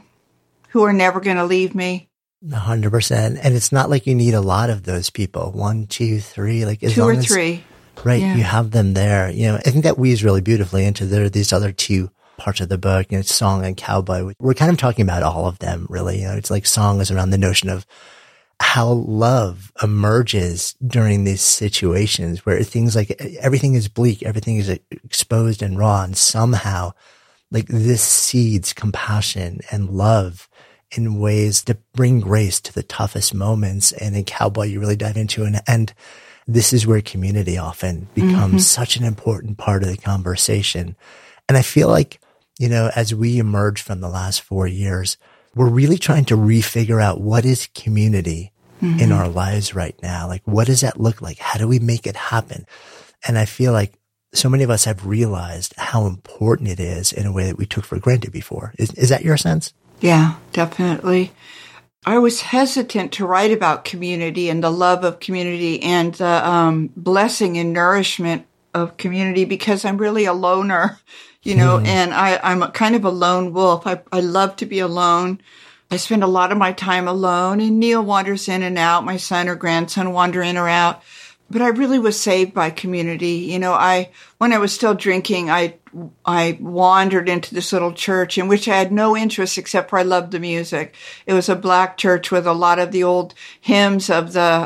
who are never going to leave me. 100%. And it's not like you need a lot of those people. 1, 2, 3, like as 2 long or as, 3. Right. Yeah. You have them there. I think that weaves really beautifully into these other 2 parts of the book, song and cowboy. We're kind of talking about all of them really. It's like song is around the notion of how love emerges during these situations where things like everything is bleak, everything is exposed and raw, and somehow like this seeds compassion and love in ways that bring grace to the toughest moments. And in Cowboy, you really dive into and this is where community often becomes such an important part of the conversation. And I feel like, as we emerge from the last 4 years, we're really trying to refigure out what is community in our lives right now. Like, what does that look like? How do we make it happen? And I feel like so many of us have realized how important it is in a way that we took for granted before. Is that your sense? Yeah, definitely. I was hesitant to write about community and the love of community and the blessing and nourishment of community because I'm really a loner, and I'm kind of a lone wolf. I love to be alone. I spend a lot of my time alone, and Neil wanders in and out. My son or grandson wander in or out. But I really was saved by community. When I was still drinking, I wandered into this little church in which I had no interest except for I loved the music. It was a Black church with a lot of the old hymns of the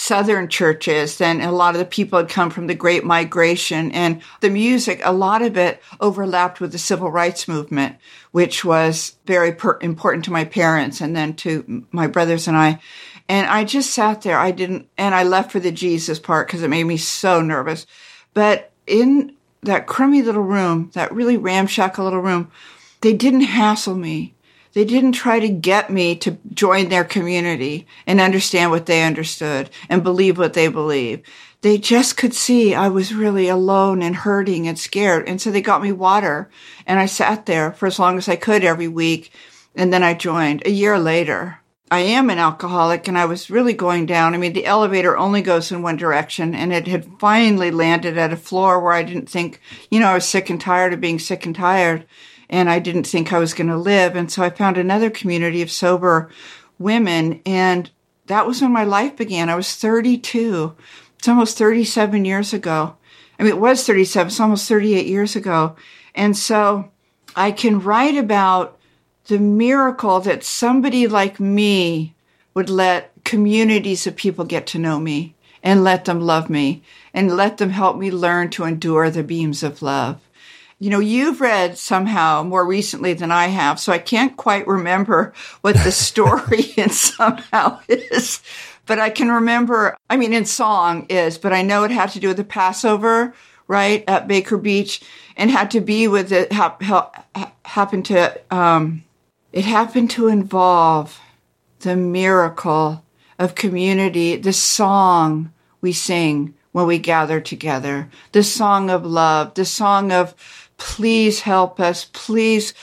Southern churches. Then a lot of the people had come from the Great Migration, and the music, a lot of it overlapped with the civil rights movement, which was very important to my parents and then to my brothers and I. And I just sat there. And I left for the Jesus part because it made me so nervous. But in that crummy little room, that really ramshackle little room, they didn't hassle me. They didn't try to get me to join their community and understand what they understood and believe what they believe. They just could see I was really alone and hurting and scared. And so they got me water, and I sat there for as long as I could every week. And then I joined. A year later, I am an alcoholic, and I was really going down. I mean, the elevator only goes in one direction, and it had finally landed at a floor where I didn't think, I was sick and tired of being sick and tired. And I didn't think I was going to live. And so I found another community of sober women. And that was when my life began. I was 32. It's almost 37 years ago. I mean, it was 37. It's almost 38 years ago. And so I can write about the miracle that somebody like me would let communities of people get to know me and let them love me and let them help me learn to endure the beams of love. You've read somehow more recently than I have, so I can't quite remember what the story in somehow is. But I can remember, in song is, but I know it had to do with the Passover, right, at Baker Beach, and had to be with it, happened to involve the miracle of community, the song we sing when we gather together, the song of love, the song of please help us. Please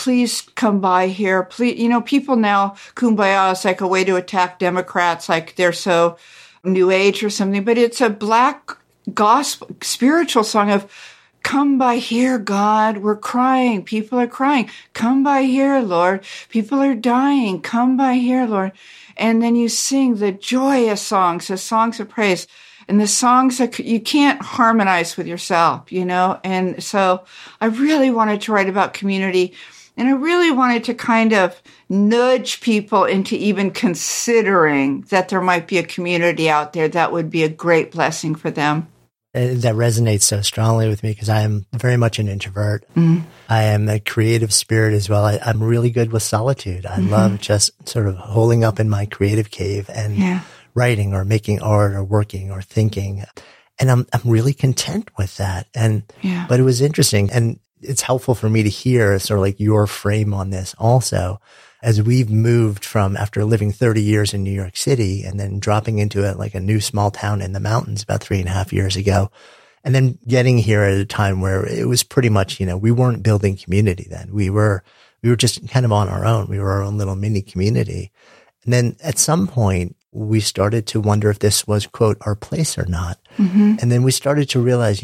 come by here. Please, people now, kumbaya is like a way to attack Democrats, like they're so new age or something, but it's a Black gospel, spiritual song of come by here, God. We're crying. People are crying. Come by here, Lord. People are dying. Come by here, Lord. And then you sing the joyous songs, the songs of praise. And the songs that you can't harmonize with yourself, And so I really wanted to write about community, and I really wanted to kind of nudge people into even considering that there might be a community out there that would be a great blessing for them. That resonates so strongly with me because I am very much an introvert. Mm-hmm. I am a creative spirit as well. I'm really good with solitude. I love just sort of holding up in my creative cave and writing or making art or working or thinking. And I'm really content with that. But it was interesting, and it's helpful for me to hear sort of like your frame on this also, as we've moved from after living 30 years in New York City and then dropping into a new small town in the mountains about 3.5 years ago. And then getting here at a time where it was pretty much, we weren't building community then. We were just kind of on our own. We were our own little mini community. And then at some point, we started to wonder if this was, quote, our place or not. Mm-hmm. And then we started to realize,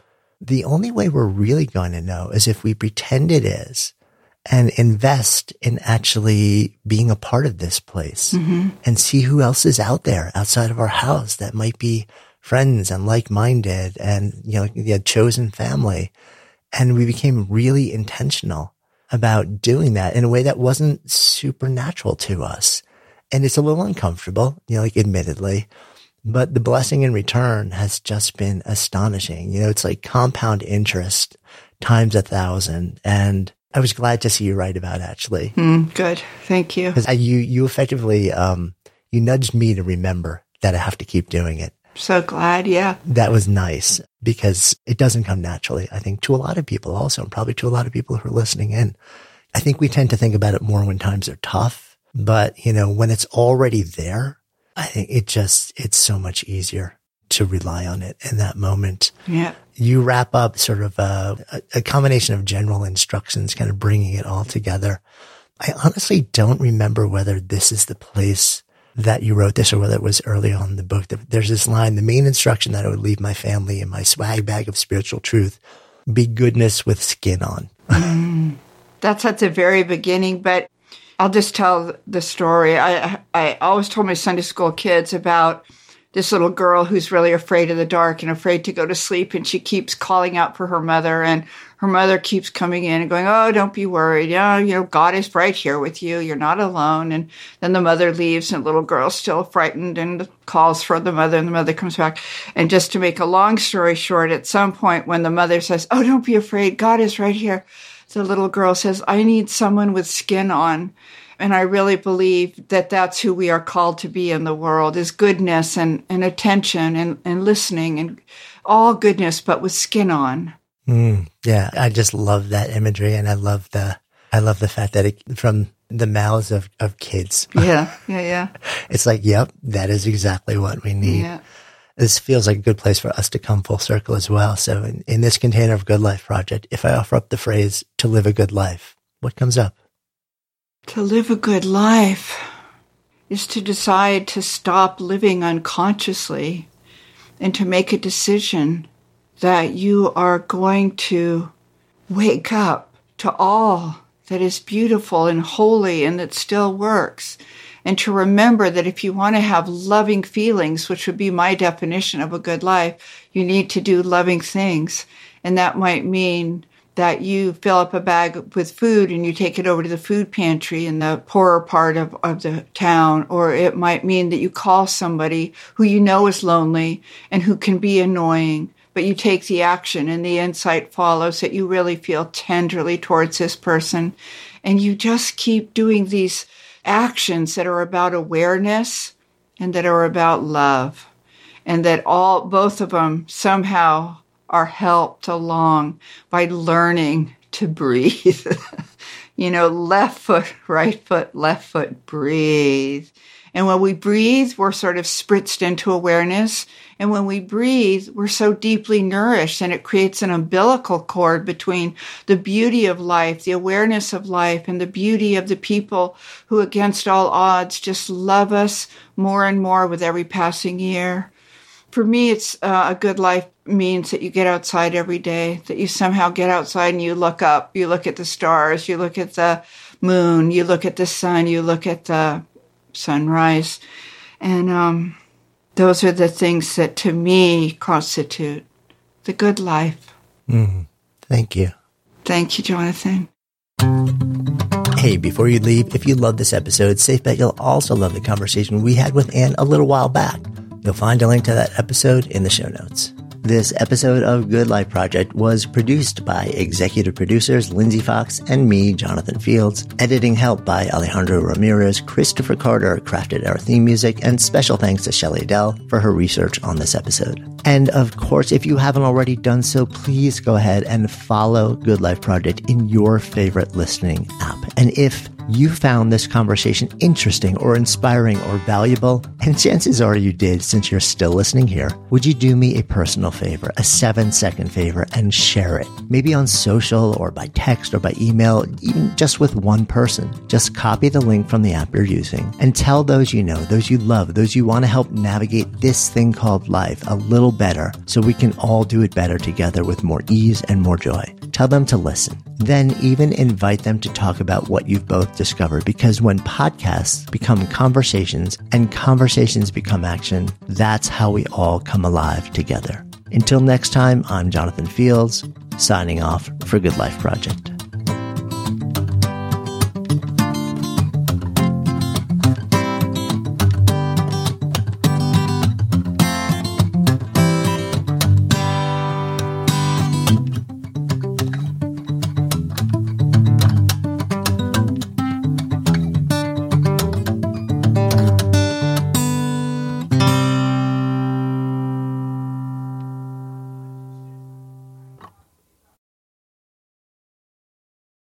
the only way we're really going to know is if we pretend it is and invest in actually being a part of this place and see who else is out there outside of our house that might be friends and like-minded and, the chosen family. And we became really intentional about doing that in a way that wasn't supernatural to us. And it's a little uncomfortable, admittedly, but the blessing in return has just been astonishing. It's like compound interest times 1,000. And I was glad to see you write about it, actually. Good. Thank you. Because you effectively, you nudged me to remember that I have to keep doing it. So glad. Yeah. That was nice because it doesn't come naturally, I think, to a lot of people also, and probably to a lot of people who are listening in. I think we tend to think about it more when times are tough. But, when it's already there, I think it's so much easier to rely on it in that moment. Yeah. You wrap up sort of a combination of general instructions, kind of bringing it all together. I honestly don't remember whether this is the place that you wrote this or whether it was early on in the book. There's this line, the main instruction that I would leave my family in my swag bag of spiritual truth, be goodness with skin on. That's at the very beginning, but I'll just tell the story. I always told my Sunday school kids about this little girl who's really afraid of the dark and afraid to go to sleep. And she keeps calling out for her mother, and her mother keeps coming in and going, oh, don't be worried. Yeah, God is right here with you. You're not alone. And then the mother leaves, and the little girl's still frightened and calls for the mother, and the mother comes back. And just to make a long story short, at some point when the mother says, oh, don't be afraid, God is right here, the little girl says, I need someone with skin on. And I really believe that that's who we are called to be in the world, is goodness and attention and listening and all goodness, but with skin on. Yeah, I just love that imagery, and I love the fact that it, from the mouths of kids. Yeah. It's like, yep, that is exactly what we need. Yeah. This feels like a good place for us to come full circle as well. So in this container of Good Life Project, if I offer up the phrase to live a good life, what comes up? To live a good life is to decide to stop living unconsciously and to make a decision that you are going to wake up to all that is beautiful and holy and that still works. And to remember that if you want to have loving feelings, which would be my definition of a good life, you need to do loving things. And that might mean that you fill up a bag with food and you take it over to the food pantry in the poorer part of the town. Or it might mean that you call somebody who you know is lonely and who can be annoying, but you take the action and the insight follows that you really feel tenderly towards this person. And you just keep doing these actions that are about awareness and that are about love, and that both of them somehow are helped along by learning to breathe. Left foot, right foot, left foot, breathe. And when we breathe, we're sort of spritzed into awareness. And when we breathe, we're so deeply nourished, and it creates an umbilical cord between the beauty of life, the awareness of life, and the beauty of the people who, against all odds, just love us more and more with every passing year. For me, it's a good life means that you get outside every day, that you somehow get outside and you look up, you look at the stars, you look at the moon, you look at the sun, you look at the sunrise. And those are the things that to me constitute the good life. Thank you. Thank you, Jonathan. Hey, before you leave, if you love this episode, safe bet you'll also love the conversation we had with Anne a little while back. You'll find a link to that episode in the show notes. This episode of Good Life Project was produced by executive producers Lindsay Fox and me, Jonathan Fields. Editing help by Alejandro Ramirez. Christopher Carter crafted our theme music, and special thanks to Shelley Adele for her research on this episode. And of course, if you haven't already done so, please go ahead and follow Good Life Project in your favorite listening app. And if you found this conversation interesting or inspiring or valuable, and chances are you did since you're still listening here, would you do me a personal favor, a 7-second favor, and share it? Maybe on social or by text or by email, even just with one person. Just copy the link from the app you're using and tell those you know, those you love, those you want to help navigate this thing called life a little better, so we can all do it better together with more ease and more joy. Tell them to listen. Then even invite them to talk about what you've both discovered, because when podcasts become conversations and conversations become action, that's how we all come alive together. Until next time, I'm Jonathan Fields, signing off for Good Life Project.